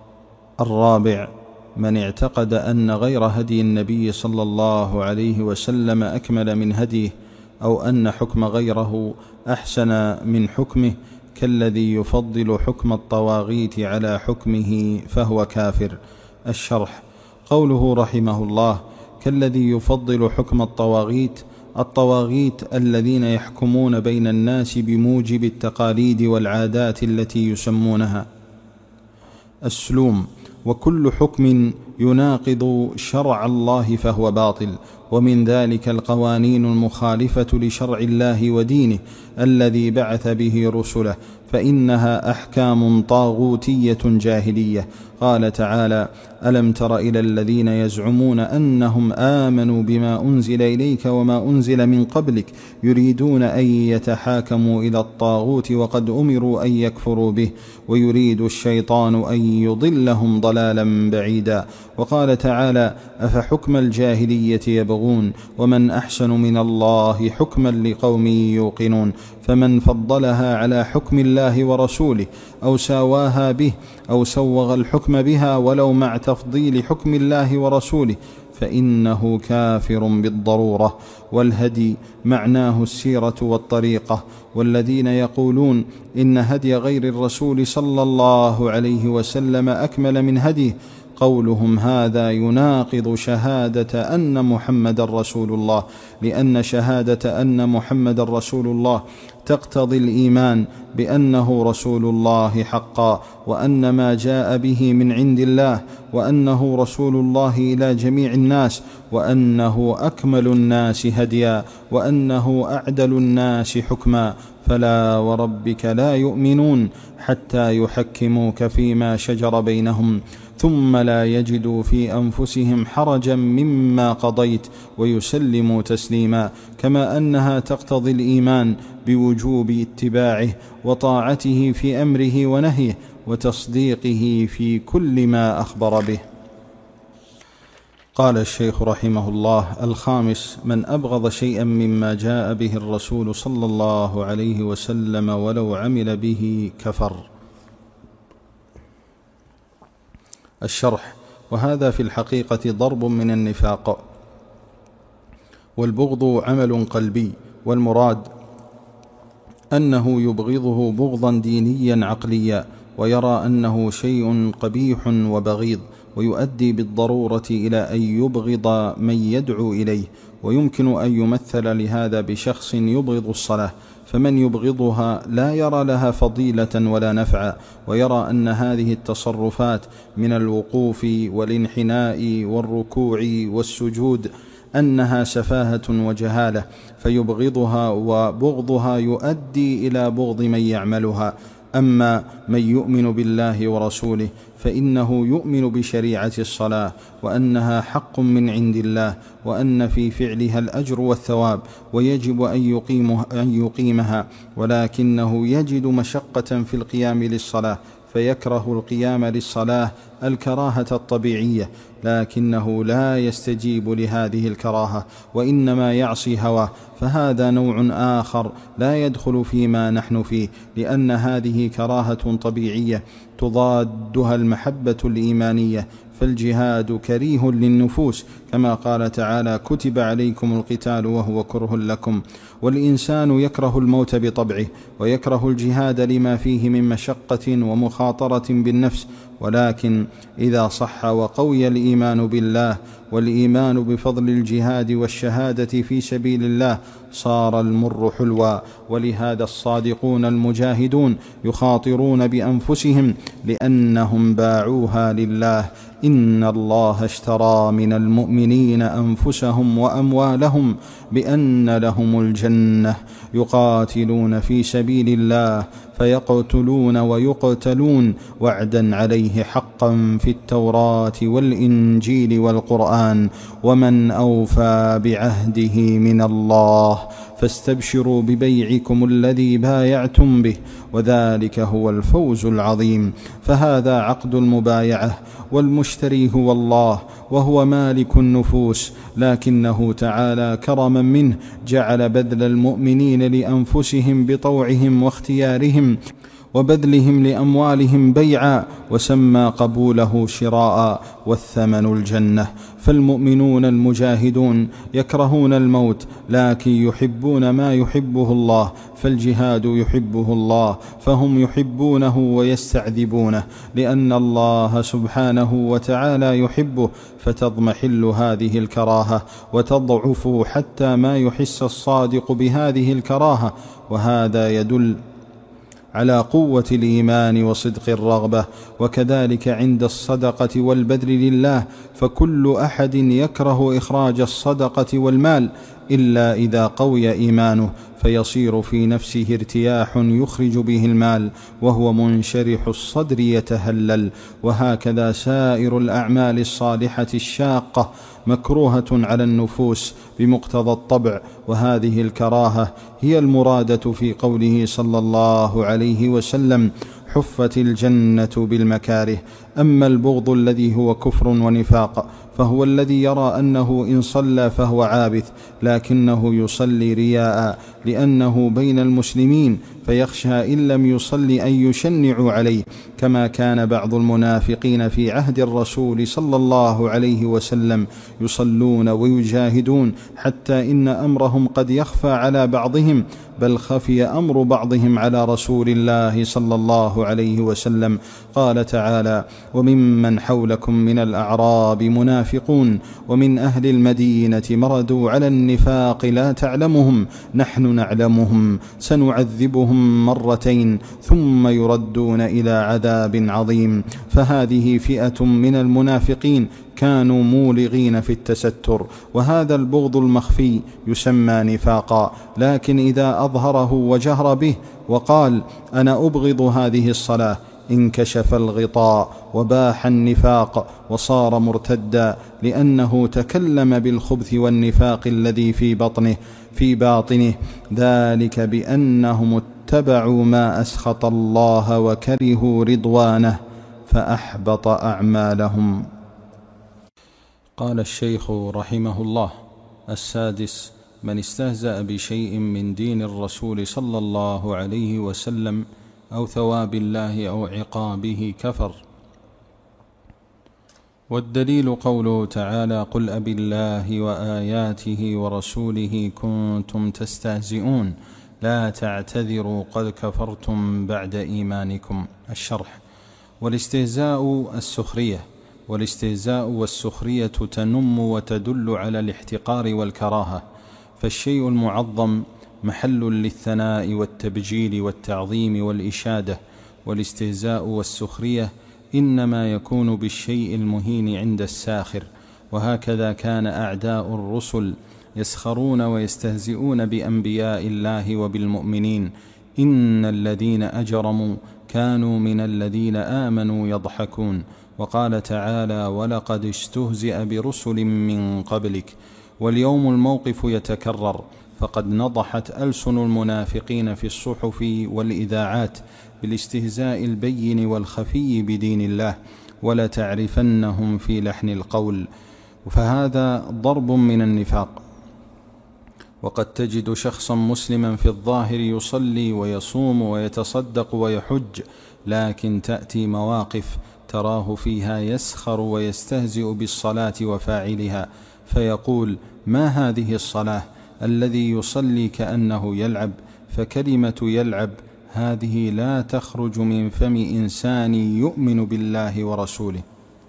الرابع: من اعتقد أن غير هدي النبي صلى الله عليه وسلم أكمل من هديه، أو أن حكم غيره أحسن من حكمه، كالذي يفضل حكم الطواغيت على حكمه، فهو كافر. الشرح: قوله رحمه الله كالذي يفضل حكم الطواغيت، الطواغيت الذين يحكمون بين الناس بموجب التقاليد والعادات التي يسمونها السلوم، وكل حكم يناقض شرع الله فهو باطل. ومن ذلك القوانين المخالفة لشرع الله ودينه الذي بعث به رسله، فإنها أحكام طاغوتية جاهلية. قال تعالى: ألم تر إلى الذين يزعمون أنهم آمنوا بما أنزل إليك وما أنزل من قبلك يريدون أن يتحاكموا إلى الطاغوت وقد أمروا أن يكفروا به ويريد الشيطان أن يضلهم ضلالا بعيدا. وقال تعالى: أفحكم الجاهلية يبغون ومن أحسن من الله حكما لقوم يوقنون. فمن فضلها على حكم الله ورسوله أو ساواها به أو سوغ الحكم بها ولو مع تفضيل حكم الله ورسوله فإنه كافر بالضرورة. والهدي معناه السيرة والطريقة. والذين يقولون إن هدي غير الرسول صلى الله عليه وسلم أكمل من هديه، قولهم هذا يناقض شهادة أن محمد رسول الله، لأن شهادة أن محمد رسول الله تقتضي الإيمان بأنه رسول الله حقا، وأن ما جاء به من عند الله، وأنه رسول الله إلى جميع الناس، وأنه أكمل الناس هديا، وأنه أعدل الناس حكما. فلا وربك لا يؤمنون حتى يحكموك فيما شجر بينهم ثم لا يجدوا في أنفسهم حرجا مما قضيت ويسلموا تسليما. كما أنها تقتضي الإيمان بوجوب اتباعه وطاعته في أمره ونهيه، وتصديقه في كل ما أخبر به. قال الشيخ رحمه الله: الخامس: من أبغض شيئا مما جاء به الرسول صلى الله عليه وسلم ولو عمل به كفر. الشرح: وهذا في الحقيقة ضرب من النفاق، والبغض عمل قلبي، والمراد أنه يبغضه بغضا دينيا عقليا، ويرى أنه شيء قبيح وبغيض، ويؤدي بالضرورة إلى أن يبغض من يدعو إليه. ويمكن أن يمثل لهذا بشخص يبغض الصلاة، فمن يبغضها لا يرى لها فضيلة ولا نفعا، ويرى أن هذه التصرفات من الوقوف والانحناء والركوع والسجود أنها سفاهة وجهالة، فيبغضها، وبغضها يؤدي إلى بغض من يعملها. أما من يؤمن بالله ورسوله فإنه يؤمن بشريعة الصلاة، وأنها حق من عند الله، وأن في فعلها الأجر والثواب، ويجب أن يقيمها, أن يقيمها ولكنه يجد مشقة في القيام للصلاة، فيكره القيام للصلاة الكراهة الطبيعية، لكنه لا يستجيب لهذه الكراهة، وإنما يعصي هواه، فهذا نوع آخر لا يدخل فيما نحن فيه، لأن هذه كراهة طبيعية تضادها المحبة الإيمانية. فالجهاد كريه للنفوس، كما قال تعالى: كتب عليكم القتال وهو كره لكم. والإنسان يكره الموت بطبعه، ويكره الجهاد لما فيه من مشقة ومخاطرة بالنفس، ولكن إذا صح وقوي الإيمان بالله والإيمان بفضل الجهاد والشهادة في سبيل الله صار المر حلوا. ولهذا الصادقون المجاهدون يخاطرون بأنفسهم لأنهم باعوها لله. إن الله اشترى من المؤمنين أنفسهم وأموالهم بأن لهم الجنة يقاتلون في سبيل الله فيقتلون ويقتلون وعدا عليه حقا في التوراة والإنجيل والقرآن، ومن أوفى بعهده من الله، فاستبشروا ببيعكم الذي بايعتم به، وذلك هو الفوز العظيم. فهذا عقد المبايعة، والمشتري هو الله، وهو مالك النفوس، لكنه تعالى كرما منه جعل بذل المؤمنين لأنفسهم بطوعهم واختيارهم وبذلهم لأموالهم بيعا، وسمى قبوله شراء، والثمن الجنة. فالمؤمنون المجاهدون يكرهون الموت، لكن يحبون ما يحبه الله، فالجهاد يحبه الله، فهم يحبونه ويستعذبونه، لأن الله سبحانه وتعالى يحبه، فتضمحل هذه الكراهة وتضعف حتى ما يحس الصادق بهذه الكراهة. وهذا يدل على قوة الإيمان وصدق الرغبة. وكذلك عند الصدقة والبذل لله، فكل أحد يكره إخراج الصدقة والمال إلا إذا قوي إيمانه، فيصير في نفسه ارتياح يخرج به المال، وهو منشرح الصدر يتهلل. وهكذا سائر الأعمال الصالحة الشاقة مكروهة على النفوس بمقتضى الطبع، وهذه الكراهة هي المرادة في قوله صلى الله عليه وسلم: حفت الجنة بالمكاره. أما البغض الذي هو كفر ونفاق، فهو الذي يرى أنه إن صلى فهو عابث، لكنه يصلي رياء لأنه بين المسلمين، فيخشى إن لم يصلي أن يشنعوا عليه، كما كان بعض المنافقين في عهد الرسول صلى الله عليه وسلم يصلون ويجاهدون، حتى إن أمرهم قد يخفى على بعضهم، بل خفي أمر بعضهم على رسول الله صلى الله عليه وسلم. قال تعالى: وممن حولكم من الأعراب منافقون ومن أهل المدينة مردوا على النفاق لا تعلمهم نحن نعلمهم سنعذبهم مرتين ثم يردون إلى عذاب عظيم. فهذه فئة من المنافقين كانوا مولغين في التستر، وهذا البغض المخفي يسمى نفاقا. لكن إذا أظهره وجهر به وقال: أنا أبغض هذه الصلاة، انكشف الغطاء وباح النفاق وصار مرتدا، لأنه تكلم بالخبث والنفاق الذي في بطنه في باطنه، ذلك بأنهم اتبعوا ما أسخط الله وكرهوا رضوانه فأحبط أعمالهم. قال الشيخ رحمه الله: السادس: من استهزأ بشيء من دين الرسول صلى الله عليه وسلم أو ثواب الله أو عقابه كفر. والدليل قوله تعالى: قل أبالله وآياته ورسوله كنتم تستهزئون لا تعتذروا قد كفرتم بعد إيمانكم. الشرح: والاستهزاء السخرية، والاستهزاء والسخرية تنم وتدل على الاحتقار والكراهة، فالشيء المعظم محل للثناء والتبجيل والتعظيم والإشادة، والاستهزاء والسخرية إنما يكون بالشيء المهين عند الساخر. وهكذا كان أعداء الرسل يسخرون ويستهزئون بأنبياء الله وبالمؤمنين. إن الذين أجرموا كانوا من الذين آمنوا يضحكون. وقال تعالى: ولقد استهزئ برسل من قبلك. واليوم الموقف يتكرر، فقد نضحت ألسن المنافقين في الصحف والإذاعات بالاستهزاء البين والخفي بدين الله، ولتعرفنهم في لحن القول، فهذا ضرب من النفاق. وقد تجد شخصا مسلما في الظاهر يصلي ويصوم ويتصدق ويحج، لكن تأتي مواقف تراه فيها يسخر ويستهزئ بالصلاة وفاعلها، فيقول: ما هذه الصلاة؟ الذي يصلي كأنه يلعب. فكلمة يلعب هذه لا تخرج من فم إنسان يؤمن بالله ورسوله.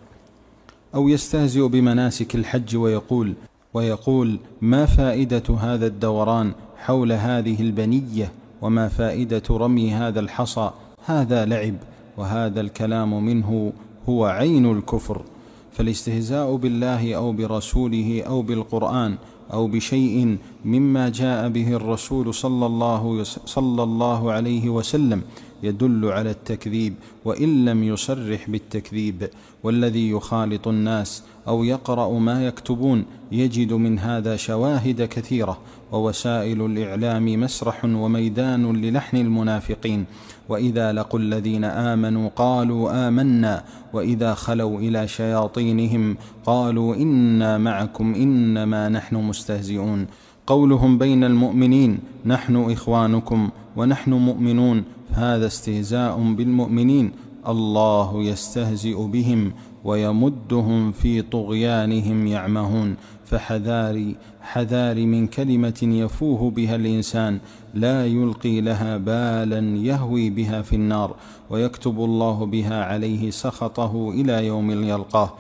أو يستهزئ بمناسك الحج ويقول ويقول ما فائدة هذا الدوران حول هذه البنية؟ وما فائدة رمي هذا الحصى؟ هذا لعب. وهذا الكلام منه هو عين الكفر. فالاستهزاء بالله أو برسوله أو بالقرآن أو بشيء مما جاء به الرسول صلى الله, صلى الله عليه وسلم يدل على التكذيب وإن لم يصرح بالتكذيب. والذي يخالط الناس أو يقرأ ما يكتبون يجد من هذا شواهد كثيرة. ووسائل الإعلام مسرح وميدان للحن المنافقين. وإذا لقوا الذين آمنوا قالوا آمنا، وإذا خلوا إلى شياطينهم قالوا إنا معكم إنما نحن مستهزئون. قولهم بين المؤمنين نحن إخوانكم ونحن مؤمنون، فهذا استهزاء بالمؤمنين. الله يستهزئ بهم ويمدهم في طغيانهم يعمهون. فحذاري حذاري من كلمة يفوه بها الإنسان لا يلقي لها بالا يهوي بها في النار، ويكتب الله بها عليه سخطه إلى يوم يلقاه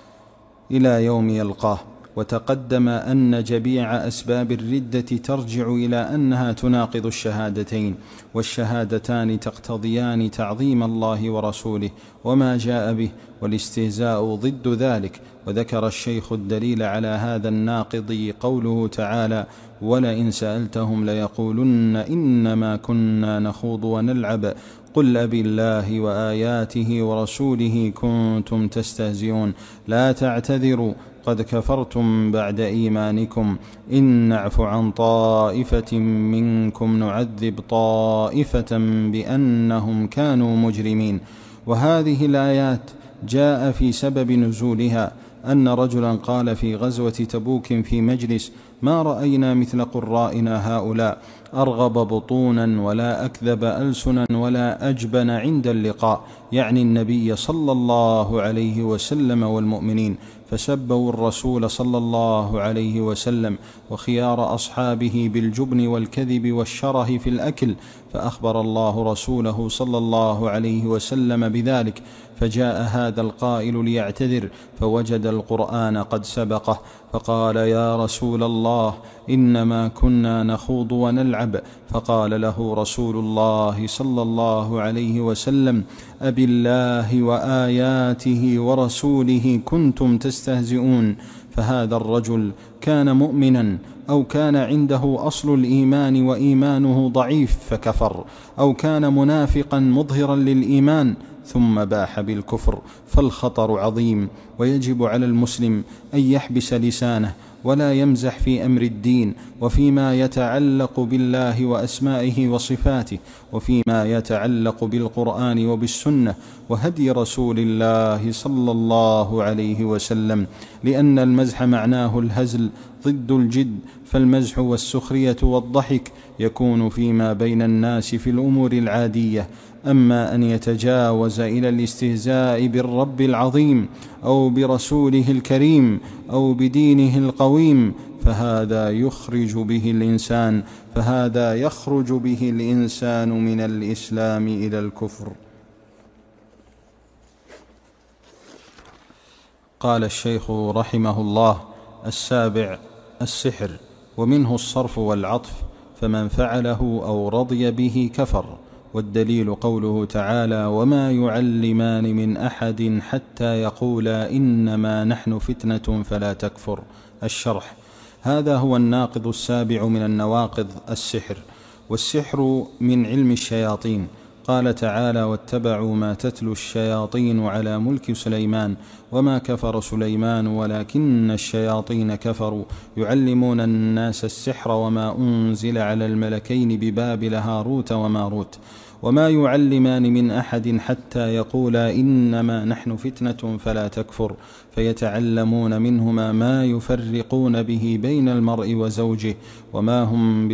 إلى يوم يلقاه. وتقدم أن جميع أسباب الردة ترجع إلى أنها تناقض الشهادتين، والشهادتان تقتضيان تعظيم الله ورسوله وما جاء به، والاستهزاء ضد ذلك. وذكر الشيخ الدليل على هذا الناقض قوله تعالى: ولئن سألتهم ليقولن إنما كنا نخوض ونلعب قل أبالله وآياته ورسوله كنتم تستهزئون لا تعتذروا قد كفرتم بعد إيمانكم إن نعف عن طائفة منكم نعذب طائفة بأنهم كانوا مجرمين. وهذه الآيات جاء في سبب نزولها أن رجلا قال في غزوة تبوك في مجلس: ما رأينا مثل قرائنا هؤلاء، أرغب بطونا ولا أكذب ألسنا ولا أجبن عند اللقاء، يعني النبي صلى الله عليه وسلم والمؤمنين. فسبوا الرسول صلى الله عليه وسلم وخيار أصحابه بالجبن والكذب والشره في الأكل، فأخبر الله رسوله صلى الله عليه وسلم بذلك، فجاء هذا القائل ليعتذر فوجد القرآن قد سبقه، فقال: يا رسول الله إنما كنا نخوض ونلعب. فقال له رسول الله صلى الله عليه وسلم: أبالله وآياته ورسوله كنتم تستهزئون. فهذا الرجل كان مؤمنا أو كان عنده أصل الإيمان وإيمانه ضعيف فكفر، أو كان منافقا مظهرا للإيمان ثم باح بالكفر، فالخطر عظيم. ويجب على المسلم أن يحبس لسانه ولا يمزح في أمر الدين وفيما يتعلق بالله وأسمائه وصفاته، وفيما يتعلق بالقرآن وبالسنة وهدي رسول الله صلى الله عليه وسلم، لأن المزح معناه الهزل ضد الجد، فالمزح والسخرية والضحك يكون فيما بين الناس في الأمور العادية. أما أن يتجاوز إلى الاستهزاء بالرب العظيم أو برسوله الكريم أو بدينه القويم فهذا يخرج به الإنسان فهذا يخرج به الإنسان من الإسلام إلى الكفر. قال الشيخ رحمه الله: السابع السحر، ومنه الصرف والعطف، فمن فعله أو رضي به كفر. والدليل قوله تعالى: وما يعلمان من أحد حتى يقولا إنما نحن فتنة فلا تكفر. الشرح: هذا هو الناقض السابع من النواقض السحر. والسحر من علم الشياطين. قال تعالى: واتبعوا ما تتلو الشياطين على ملك سليمان وما كفر سليمان ولكن الشياطين كفروا يعلمون الناس السحر وما أنزل على الملكين ببابل هاروت وماروت وما يعلمان من أحد حتى يقولا إنما نحن فتنة فلا تكفر، فيتعلمون منهما ما يفرقون به بين المرء وزوجه وما هم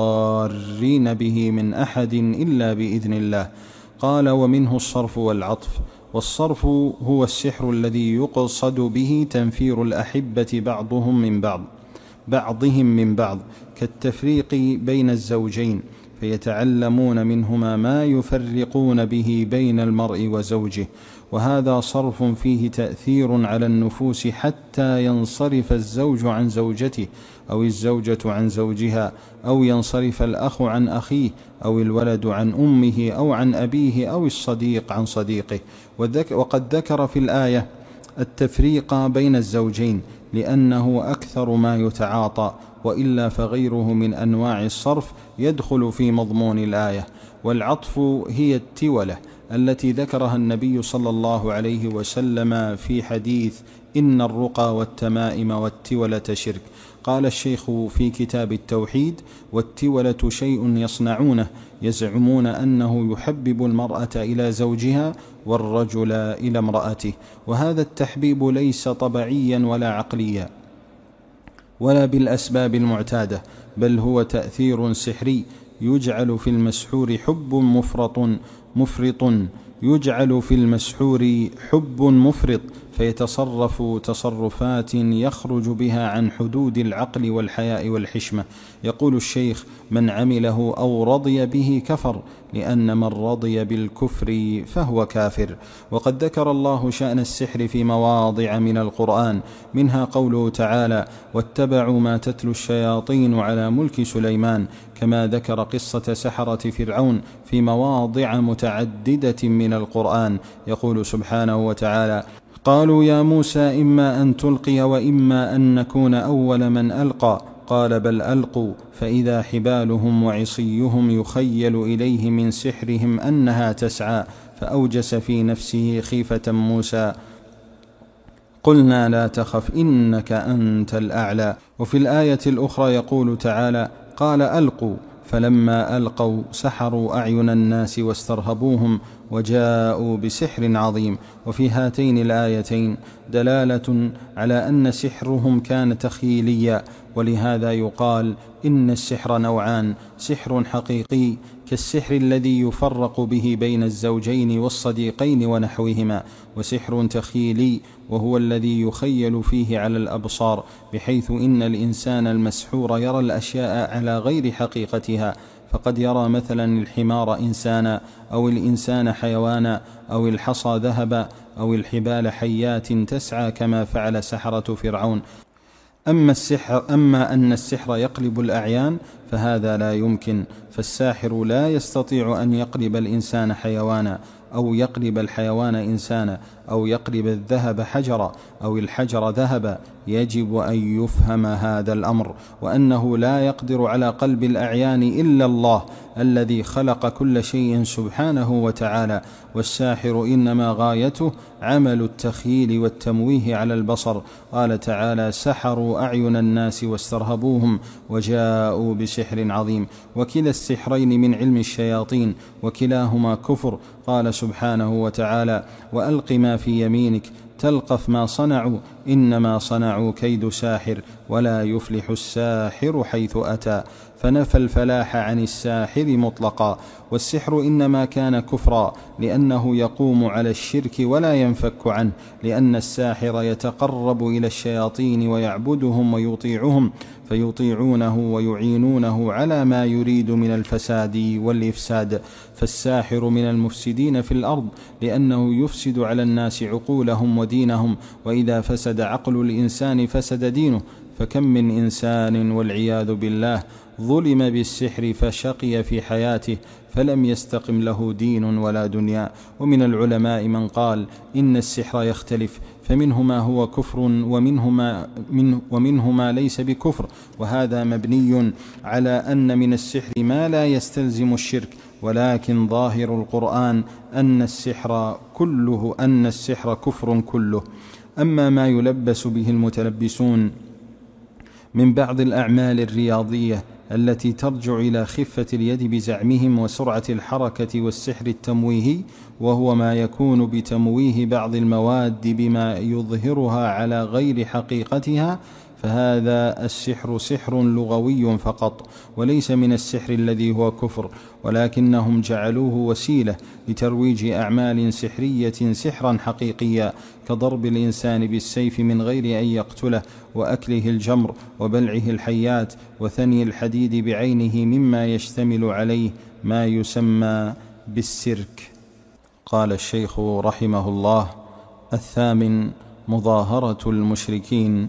بضارين به من أحد إلا بإذن الله. قال: ومنه الصرف والعطف. والصرف هو السحر الذي يقصد به تنفير الأحبة بعضهم من بعض بعضهم من بعض كالتفريق بين الزوجين، فيتعلمون منهما ما يفرقون به بين المرء وزوجه، وهذا صرف فيه تأثير على النفوس حتى ينصرف الزوج عن زوجته أو الزوجة عن زوجها، أو ينصرف الأخ عن أخيه أو الولد عن أمه أو عن أبيه أو الصديق عن صديقه. وقد ذكر في الآية التفريق بين الزوجين لأنه أكثر ما يتعاطى، وإلا فغيره من أنواع الصرف يدخل في مضمون الآية. والعطف هي التولة التي ذكرها النبي صلى الله عليه وسلم في حديث: إن الرقى والتمائم والتولة شرك. قال الشيخ في كتاب التوحيد: والتولة شيء يصنعونه يزعمون أنه يحبب المرأة إلى زوجها والرجل إلى امرأته، وهذا التحبيب ليس طبيعيا ولا عقليا ولا بالأسباب المعتادة، بل هو تأثير سحري يجعل في المسحور حب مفرط مفرط يجعل في المسحور حب مفرط فيتصرف تصرفات يخرج بها عن حدود العقل والحياء والحشمة. يقول الشيخ: من عمله أو رضي به كفر، لأن من رضي بالكفر فهو كافر. وقد ذكر الله شأن السحر في مواضع من القرآن، منها قوله تعالى: واتبعوا ما تتلو الشياطين على ملك سليمان، كما ذكر قصة سحرة فرعون في مواضع متعددة من القرآن. يقول سبحانه وتعالى: قالوا يا موسى إما أن تلقي وإما أن نكون أول من ألقى، قال بل ألقوا فإذا حبالهم وعصيهم يخيل إليه من سحرهم أنها تسعى، فأوجس في نفسه خيفة موسى، قلنا لا تخف إنك أنت الأعلى. وفي الآية الأخرى يقول تعالى: قال ألقوا فلما ألقوا سحروا أعين الناس واسترهبوهم وجاءوا بسحر عظيم. وفي هاتين الآيتين دلالة على أن سحرهم كان تخيليا، ولهذا يقال إن السحر نوعان: سحر حقيقي كالسحر الذي يفرق به بين الزوجين والصديقين ونحوهما، وسحر تخيلي وهو الذي يخيل فيه على الأبصار، بحيث إن الإنسان المسحور يرى الأشياء على غير حقيقتها، فقد يرى مثلا الحمار إنسانا أو الإنسان حيوانا أو الحصى ذهبا أو الحبال حيات تسعى كما فعل سحرة فرعون. أما السحر أما أن السحر يقلب الأعيان فهذا لا يمكن، فالساحر لا يستطيع أن يقلب الإنسان حيوانا أو يقلب الحيوان إنسانا، أو يقلب الذهب حجرا أو الحجر ذهبا، يجب أن يفهم هذا الأمر، وأنه لا يقدر على قلب الأعيان إلا الله الذي خلق كل شيء سبحانه وتعالى. والساحر إنما غايته عمل التخييل والتمويه على البصر. قال تعالى: سحروا أعين الناس واسترهبوهم وجاءوا بسحر عظيم. وكلا السحرين من علم الشياطين وكلاهما كفر. قال سبحانه وتعالى: وألق ما في يمينك تلقف ما صنعوا إنما صنعوا كيد ساحر ولا يفلح الساحر حيث أتى. فنفى الفلاح عن الساحر مطلقا. والسحر إنما كان كفرا لأنه يقوم على الشرك ولا ينفك عنه، لأن الساحر يتقرب إلى الشياطين ويعبدهم ويطيعهم، فيطيعونه ويعينونه على ما يريد من الفساد والإفساد. فالساحر من المفسدين في الأرض، لأنه يفسد على الناس عقولهم ودينهم، وإذا فسد عقل الإنسان فسد دينه. فكم من إنسان والعياذ بالله ظلم بالسحر فشقي في حياته فلم يستقم له دين ولا دنيا. ومن العلماء من قال إن السحر يختلف، فمنه ما هو كفر ومنه ما, منه ومنه ما ليس بكفر، وهذا مبني على أن من السحر ما لا يستلزم الشرك، ولكن ظاهر القرآن أن السحر كله أن السحر كفر كله. أما ما يلبس به المتلبسون من بعض الأعمال الرياضية التي ترجع إلى خفة اليد بزعمهم وسرعة الحركة والسحر التمويهي، وهو ما يكون بتمويه بعض المواد بما يظهرها على غير حقيقتها، فهذا السحر سحر لغوي فقط، وليس من السحر الذي هو كفر، ولكنهم جعلوه وسيلة لترويج أعمال سحرية سحرا حقيقيا، كضرب الإنسان بالسيف من غير أن يقتله، وأكله الجمر، وبلعه الحيات، وثني الحديد بعينه، مما يشتمل عليه ما يسمى بالسرك. قال الشيخ رحمه الله: الثامن: مظاهرة المشركين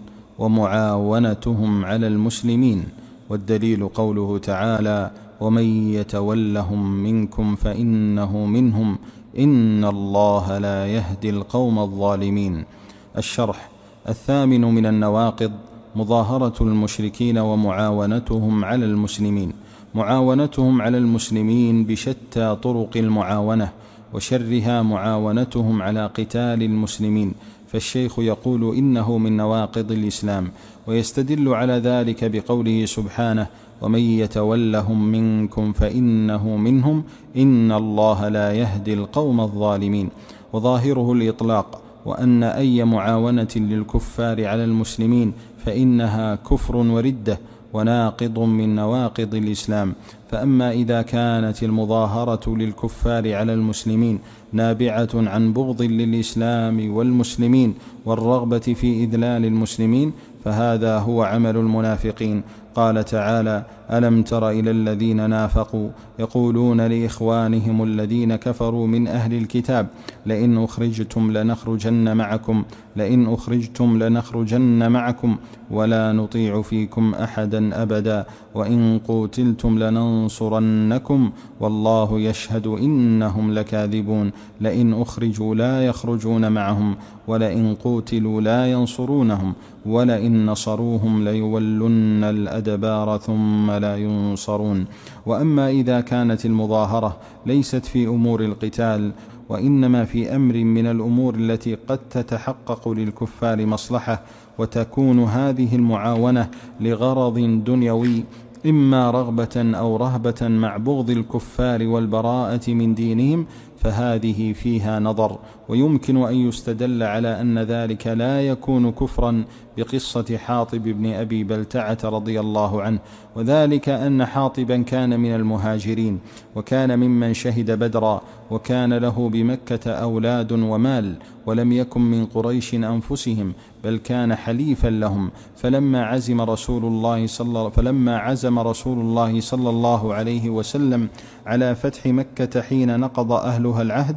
ومعاونتهم على المسلمين. والدليل قوله تعالى: ومن يتولهم منكم فإنه منهم إن الله لا يهدي القوم الظالمين. الشرح: الثامن من النواقض مظاهرة المشركين ومعاونتهم على المسلمين. معاونتهم على المسلمين بشتى طرق المعاونة، وشرها معاونتهم على قتال المسلمين. فالشيخ يقول إنه من نواقض الإسلام، ويستدل على ذلك بقوله سبحانه: ومن يتولهم منكم فإنه منهم إن الله لا يهدي القوم الظالمين. وظاهره الإطلاق، وأن أي معاونة للكفار على المسلمين فإنها كفر وردة وناقض من نواقض الإسلام. فأما إذا كانت المظاهرة للكفار على المسلمين نابعة عن بغض للإسلام والمسلمين والرغبة في إذلال المسلمين، فهذا هو عمل المنافقين. قال تعالى: ألم تر إلى الذين نافقوا يقولون لإخوانهم الذين كفروا من أهل الكتاب لئن أخرجتم لنخرجن معكم لئن أخرجتم لنخرجن معكم ولا نطيع فيكم أحدا أبدا وإن قوتلتم لننصرنكم والله يشهد إنهم لكاذبون لئن أخرجوا لا يخرجون معهم ولئن قوتلوا لا ينصرونهم ولئن نصروهم ليولن الأدبار ثم لا ينصرون. وأما إذا كانت المظاهرة ليست في أمور القتال وإنما في أمر من الأمور التي قد تتحقق للكفار مصلحة، وتكون هذه المعاونة لغرض دنيوي إما رغبة أو رهبة مع بغض الكفار والبراءة من دينهم، فهذه فيها نظر. ويمكن أن يستدل على أن ذلك لا يكون كفرا بقصة حاطب بن أبي بلتعة رضي الله عنه، وذلك أن حاطبا كان من المهاجرين وكان ممن شهد بدرا، وكان له بمكة أولاد ومال، ولم يكن من قريش أنفسهم بل كان حليفا لهم. فلما عزم رسول الله صلى فلما عزم رسول الله صلى الله عليه وسلم على فتح مكة حين نقض أهلها العهد،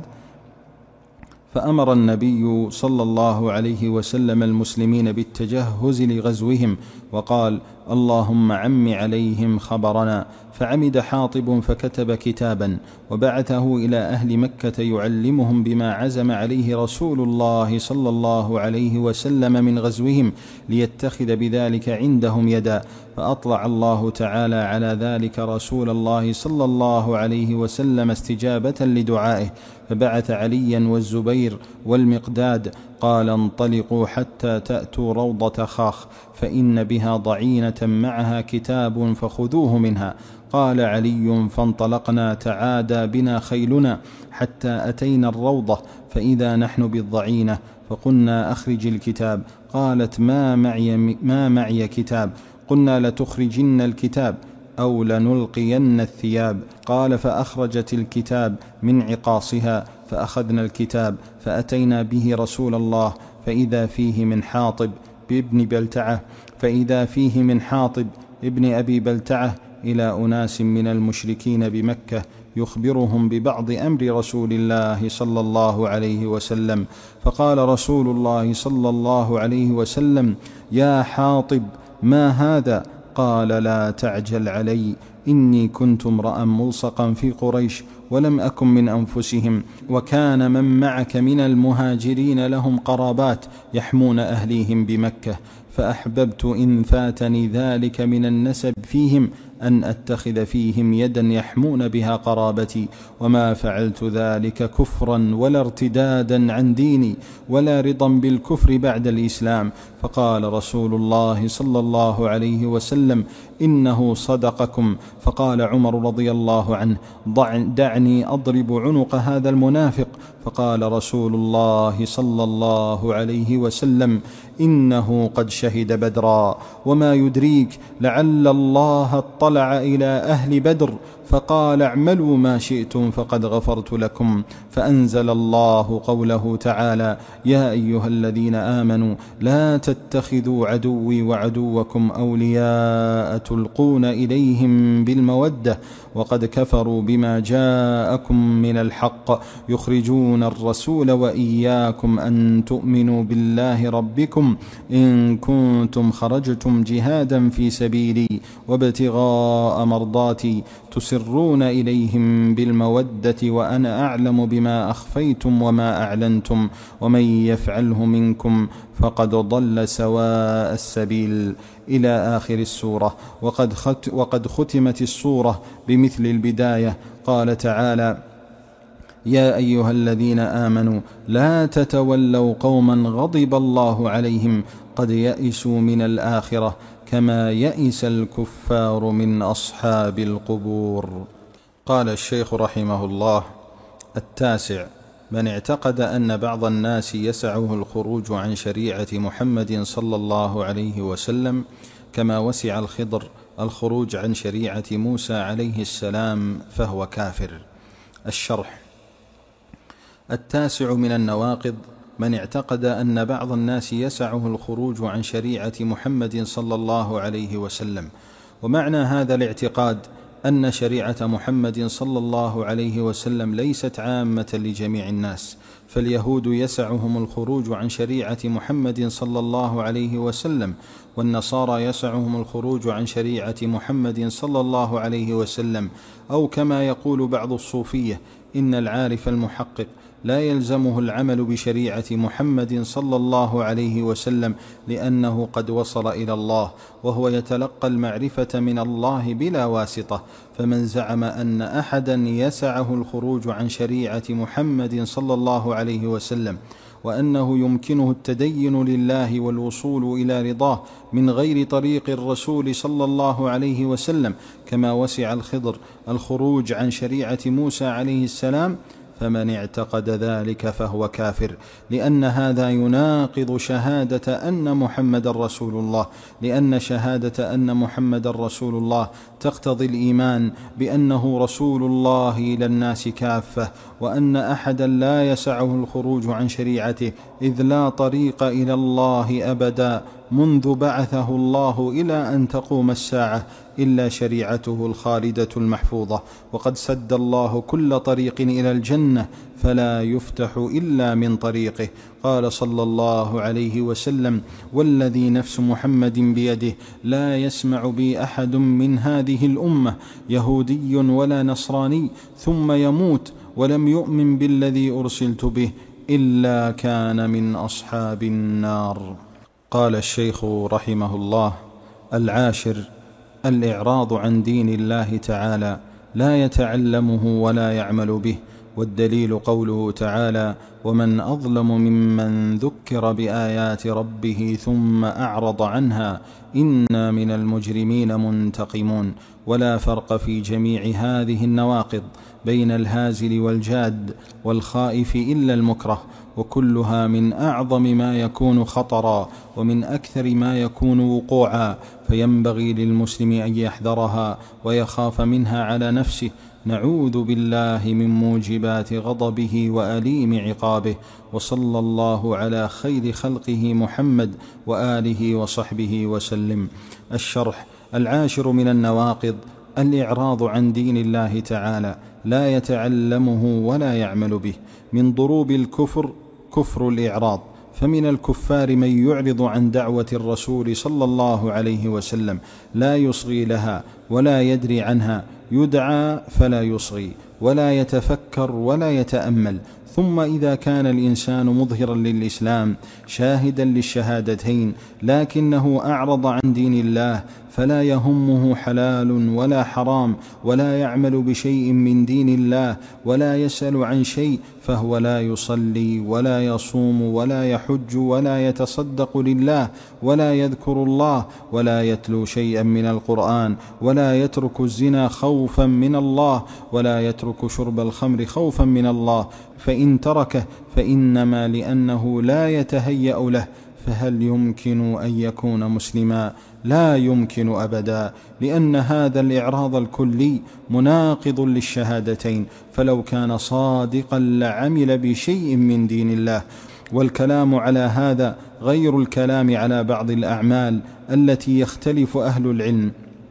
فأمر النبي صلى الله عليه وسلم المسلمين بالتجهز لغزوهم، وقال: اللهم عم عليهم خبرنا. فعمد حاطب فكتب كتابا وبعثه إلى أهل مكة يعلمهم بما عزم عليه رسول الله صلى الله عليه وسلم من غزوهم، ليتخذ بذلك عندهم يدا. فأطلع الله تعالى على ذلك رسول الله صلى الله عليه وسلم استجابة لدعائه، فبعث عليا والزبير والمقداد قال: انطلقوا حتى تأتوا روضة خاخ، فإن بها ضعينة معها كتاب فخذوه منها. قال علي: فانطلقنا تعادى بنا خيلنا حتى أتينا الروضة، فإذا نحن بالضعينة، فقلنا: أخرج الكتاب. قالت: ما معي, ما معي كتاب. قلنا: لتخرجن الكتاب أو لنلقين الثياب. قال: فأخرجت الكتاب من عقاصها، فأخذنا الكتاب فأتينا به رسول الله، فإذا فيه من حاطب بابن بلتعة فإذا فيه من حاطب ابن أبي بلتعة إلى أناس من المشركين بمكة يخبرهم ببعض أمر رسول الله صلى الله عليه وسلم. فقال رسول الله صلى الله عليه وسلم: يا حاطب، ما هذا؟ قال: لا تعجل علي، إني كنت امرأ ملصقا في قريش ولم أكن من أنفسهم، وكان من معك من المهاجرين لهم قرابات يحمون أهليهم بمكة، فأحببت إن فاتني ذلك من النسب فيهم أن أتخذ فيهم يدا يحمون بها قرابتي، وما فعلت ذلك كفرا ولا ارتدادا عن ديني ولا رضا بالكفر بعد الإسلام. فقال رسول الله صلى الله عليه وسلم: إنه صدقكم. فقال عمر رضي الله عنه: دعني أضرب عنق هذا المنافق. فقال رسول الله صلى الله عليه وسلم: إنه قد شهد بدرا، وما يدريك لعل الله اطلع إلى أهل بدر فقال: اعملوا ما شئتم فقد غفرت لكم. فأنزل الله قوله تعالى: يا أيها الذين آمنوا لا تتخذوا عدوي وعدوكم أولياء تلقون إليهم بالمودة وقد كفروا بما جاءكم من الحق يخرجون الرسول وإياكم أن تؤمنوا بالله ربكم إن كنتم خرجتم جهادا في سبيلي وابتغاء مرضاتي تسرون إليهم بالمودة وأنا أعلم بما أخفيتم وما أعلنتم ومن يفعله منكم فقد ضل سواء السبيل، إلى آخر السورة. وقد, خت وقد ختمت السورة بمثل البداية. قال تعالى: يا أيها الذين آمنوا لا تتولوا قوما غضب الله عليهم قد يئسوا من الآخرة كما يئس الكفار من أصحاب القبور. قال الشيخ رحمه الله: التاسع: من اعتقد أن بعض الناس يسعه الخروج عن شريعة محمد صلى الله عليه وسلم كما وسع الخضر الخروج عن شريعة موسى عليه السلام فهو كافر. الشرح: التاسع من النواقض: من اعتقد أن بعض الناس يسعه الخروج عن شريعة محمد صلى الله عليه وسلم. ومعنى هذا الاعتقاد أن شريعة محمد صلى الله عليه وسلم ليست عامة لجميع الناس، فاليهود يسعهم الخروج عن شريعة محمد صلى الله عليه وسلم، والنصارى يسعهم الخروج عن شريعة محمد صلى الله عليه وسلم، أو كما يقول بعض الصوفية إن العارف المحقق لا يلزمه العمل بشريعة محمد صلى الله عليه وسلم لأنه قد وصل إلى الله وهو يتلقى المعرفة من الله بلا واسطة. فمن زعم أن أحدا يسعه الخروج عن شريعة محمد صلى الله عليه وسلم وأنه يمكنه التدين لله والوصول إلى رضاه من غير طريق الرسول صلى الله عليه وسلم كما وسع الخضر الخروج عن شريعة موسى عليه السلام، فمن اعتقد ذلك فهو كافر، لأن هذا يناقض شهادة أن محمد رسول الله، لأن شهادة أن محمد رسول الله تقتضي الإيمان بأنه رسول الله إلى الناس كافة، وأن أحدا لا يسعه الخروج عن شريعته إذ لا طريق إلى الله أبدا منذ بعثه الله إلى أن تقوم الساعة إلا شريعته الخالدة المحفوظة، وقد سد الله كل طريق إلى الجنة فلا يفتح إلا من طريقه. قال صلى الله عليه وسلم: والذي نفس محمد بيده لا يسمع بي أحد من هذه الأمة يهودي ولا نصراني ثم يموت ولم يؤمن بالذي أرسلت به إلا كان من أصحاب النار. قال الشيخ رحمه الله: العاشر: الإعراض عن دين الله تعالى، لا يتعلمه ولا يعمل به. والدليل قوله تعالى: ومن أظلم ممن ذكر بآيات ربه ثم أعرض عنها إنا من المجرمين منتقمون. ولا فرق في جميع هذه النواقض بين الهازل والجاد والخائف إلا المكره، وكلها من أعظم ما يكون خطرا ومن أكثر ما يكون وقوعا، فينبغي للمسلم أن يحذرها ويخاف منها على نفسه. نعوذ بالله من موجبات غضبه وأليم عقابه. وصلى الله على خير خلقه محمد وآله وصحبه وسلم. الشرح: العاشر من النواقض الإعراض عن دين الله تعالى، لا يتعلمه ولا يعمل به. من ضروب الكفر كفر الإعراض، فمن الكفار من يعرض عن دعوة الرسول صلى الله عليه وسلم، لا يصغي لها ولا يدري عنها، يدعى فلا يصغي ولا يتفكر ولا يتأمل. ثم إذا كان الإنسان مظهرا للإسلام شاهدا للشهادتين لكنه أعرض عن دين الله، فلا يهمه حلال ولا حرام، ولا يعمل بشيء من دين الله، ولا يسأل عن شيء، فهو لا يصلي ولا يصوم ولا يحج ولا يتصدق لله ولا يذكر الله ولا يتلو شيئا من القرآن، ولا يترك الزنا خوفا من الله، ولا يترك شرب الخمر خوفا من الله، فإن تركه فإنما لأنه لا يتهيأ له. فهل يمكن أن يكون مسلما؟ لا يمكن أبدا، لأن هذا الإعراض الكلي مناقض للشهادتين، فلو كان صادقا لعمل بشيء من دين الله. والكلام على هذا غير الكلام على بعض الأعمال التي يختلف أهل العلم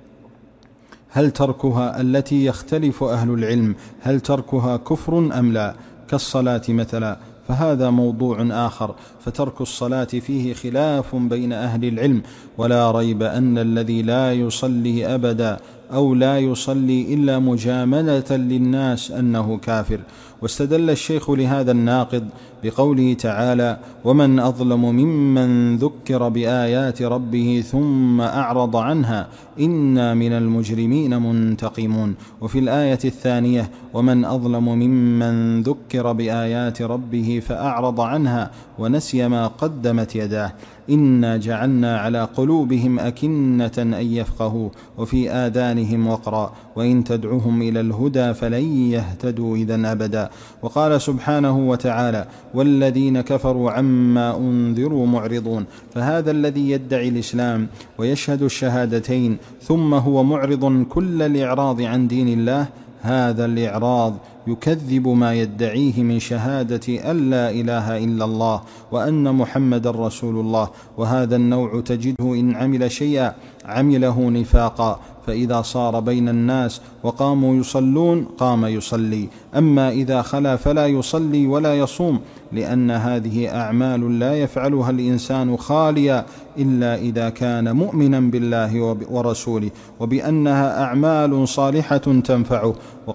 هل تركها التي يختلف أهل العلم هل تركها كفر أم لا، كالصلاة مثلا، فهذا موضوع آخر، فترك الصلاة فيه خلاف بين أهل العلم، ولا ريب أن الذي لا يصلي أبدا أو لا يصلي إلا مجاملة للناس أنه كافر. واستدل الشيخ لهذا الناقض بقوله تعالى: ومن أظلم ممن ذكر بآيات ربه ثم أعرض عنها إنا من المجرمين منتقمون. وفي الآية الثانية: ومن أظلم ممن ذكر بآيات ربه فأعرض عنها ونسي ما قدمت يداه إنا جعلنا على قلوبهم أكنة أن يفقهوا وفي آذانهم وقرا وإن تدعوهم إلى الهدى فلن يهتدوا إذن أبدا. وقال سبحانه وتعالى: والذين كفروا عما أنذروا معرضون. فهذا الذي يدعي الإسلام ويشهد الشهادتين ثم هو معرض كل الإعراض عن دين الله، هذا الإعراض يكذب ما يدعيه من شهادة أن لا إله إلا الله وأن محمد رسول الله. وهذا النوع تجده إن عمل شيئا عمله نفاقا، فإذا صار بين الناس وقاموا يصلون قام يصلي، أما إذا خلا فلا يصلي ولا يصوم، لأن هذه أعمال لا يفعلها الإنسان خاليا إلا إذا كان مؤمنا بالله ورسوله وبأنها أعمال صالحة تنفعه.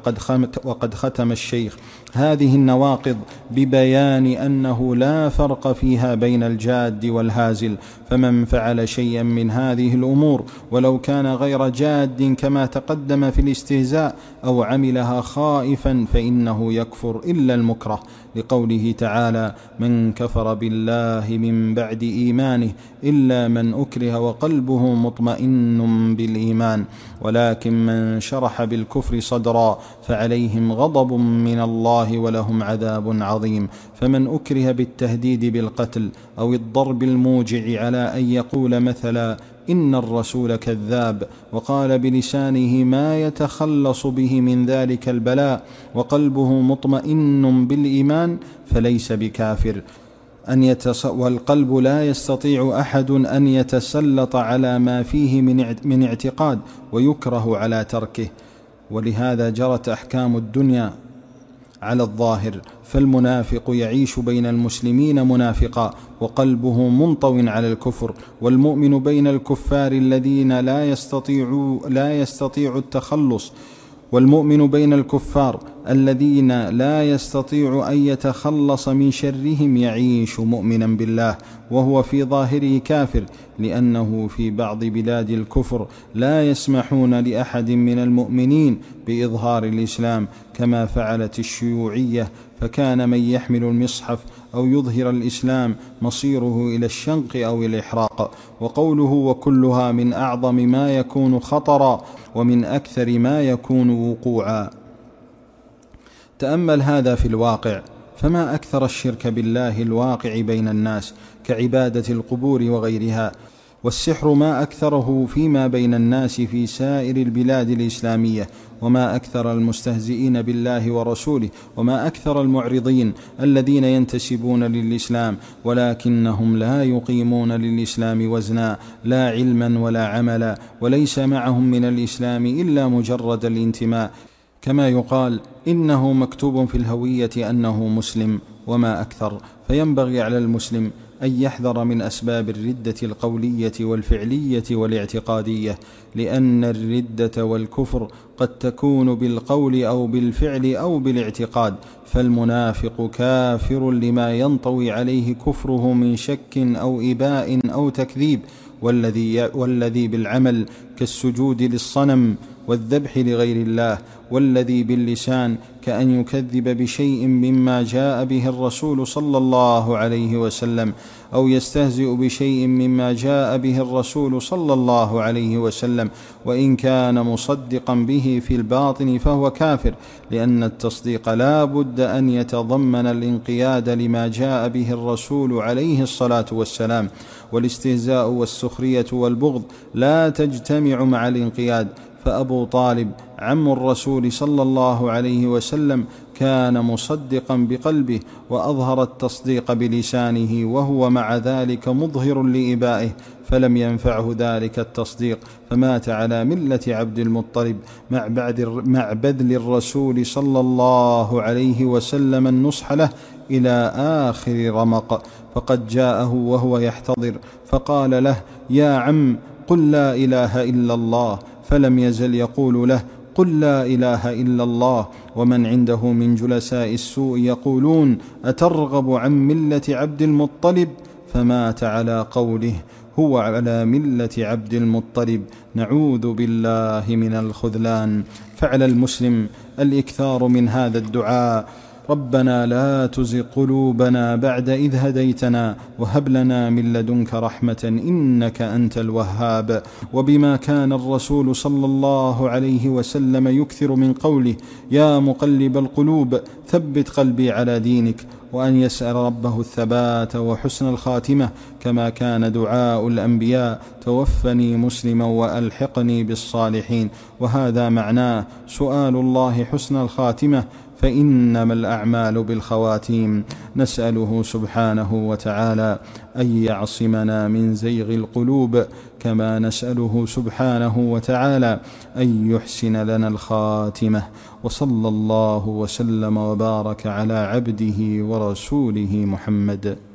وقد ختم الشيخ هذه النواقض ببيان أنه لا فرق فيها بين الجاد والهازل، فمن فعل شيئا من هذه الأمور ولو كان غير جاد كما تقدم في الاستهزاء أو عملها خائفا فإنه يكفر إلا المكره، لقوله تعالى: من كفر بالله من بعد إيمانه إلا من أكره وقلبه مطمئن بالإيمان، ولكن من شرح بالكفر صدرا فعليهم غضب من الله ولهم عذاب عظيم. فمن أكره بالتهديد بالقتل أو الضرب الموجع على أن يقول مثلا إن الرسول كذاب وقال بلسانه ما يتخلص به من ذلك البلاء وقلبه مطمئن بالإيمان فليس بكافر. أن يتص... والقلب لا يستطيع أحد أن يتسلط على ما فيه من اعتقاد ويكره على تركه، ولهذا جرت أحكام الدنيا على الظاهر، فالمنافق يعيش بين المسلمين منافقا وقلبه منطو على الكفر، والمؤمن بين الكفار الذين لا يستطيعوا لا يستطيع التخلص والمؤمن بين الكفار الذين لا يستطيع أن يتخلص من شرهم يعيش مؤمنا بالله وهو في ظاهره كافر، لأنه في بعض بلاد الكفر لا يسمحون لأحد من المؤمنين بإظهار الإسلام كما فعلت الشيوعية، فكان من يحمل المصحف أو يظهر الإسلام مصيره إلى الشنق أو الإحراق. وقوله وكلها من أعظم ما يكون خطرا ومن أكثر ما يكون وقوعا. تأمل هذا في الواقع، فما أكثر الشرك بالله الواقع بين الناس كعبادة القبور وغيرها، والسحر ما أكثره فيما بين الناس في سائر البلاد الإسلامية، وما أكثر المستهزئين بالله ورسوله، وما أكثر المعرضين الذين ينتسبون للإسلام ولكنهم لا يقيمون للإسلام وزنا لا علما ولا عملا، وليس معهم من الإسلام إلا مجرد الانتماء، كما يقال إنه مكتوب في الهوية أنه مسلم وما أكثر. فينبغي على المسلم أن يحذر من أسباب الردة القولية والفعلية والاعتقادية، لأن الردة والكفر قد تكون بالقول أو بالفعل أو بالاعتقاد، فالمنافق كافر لما ينطوي عليه كفره من شك أو إباء أو تكذيب، والذي, والذي بالعمل كالسجود للصنم والذبح لغير الله، والذي باللسان كأن يكذب بشيء مما جاء به الرسول صلى الله عليه وسلم، أو يستهزئ بشيء مما جاء به الرسول صلى الله عليه وسلم، وإن كان مصدقا به في الباطن فهو كافر، لأن التصديق لا بد أن يتضمن الانقياد لما جاء به الرسول عليه الصلاة والسلام، والاستهزاء والسخرية والبغض لا تجتمع مع الانقياد. فأبو طالب عم الرسول صلى الله عليه وسلم كان مصدقا بقلبه وأظهر التصديق بلسانه، وهو مع ذلك مظهر لإبائه، فلم ينفعه ذلك التصديق، فمات على ملة عبد المطلب مع بذل الرسول صلى الله عليه وسلم النصح له إلى آخر رمق. فقد جاءه وهو يحتضر فقال له يا عم قل لا إله إلا الله، فلم يزل يقول له قل لا إله إلا الله. ومن عنده من جلساء السوء يقولون أترغب عن ملة عبد المطلب، فمات على قوله هو على ملة عبد المطلب. نعوذ بالله من الخذلان. فعلى المسلم الإكثار من هذا الدعاء: ربنا لا تزغ قلوبنا بعد إذ هديتنا وهب لنا من لدنك رحمة إنك أنت الوهاب. وبما كان الرسول صلى الله عليه وسلم يكثر من قوله يا مقلب القلوب ثبت قلبي على دينك، وأن يسأل ربه الثبات وحسن الخاتمة، كما كان دعاء الأنبياء توفني مسلما وألحقني بالصالحين. وهذا معناه سؤال الله حسن الخاتمة، فإنما الأعمال بالخواتيم. نسأله سبحانه وتعالى أن يعصمنا من زيغ القلوب، كما نسأله سبحانه وتعالى أن يحسن لنا الخاتمة. وصلى الله وسلم وبارك على عبده ورسوله محمد.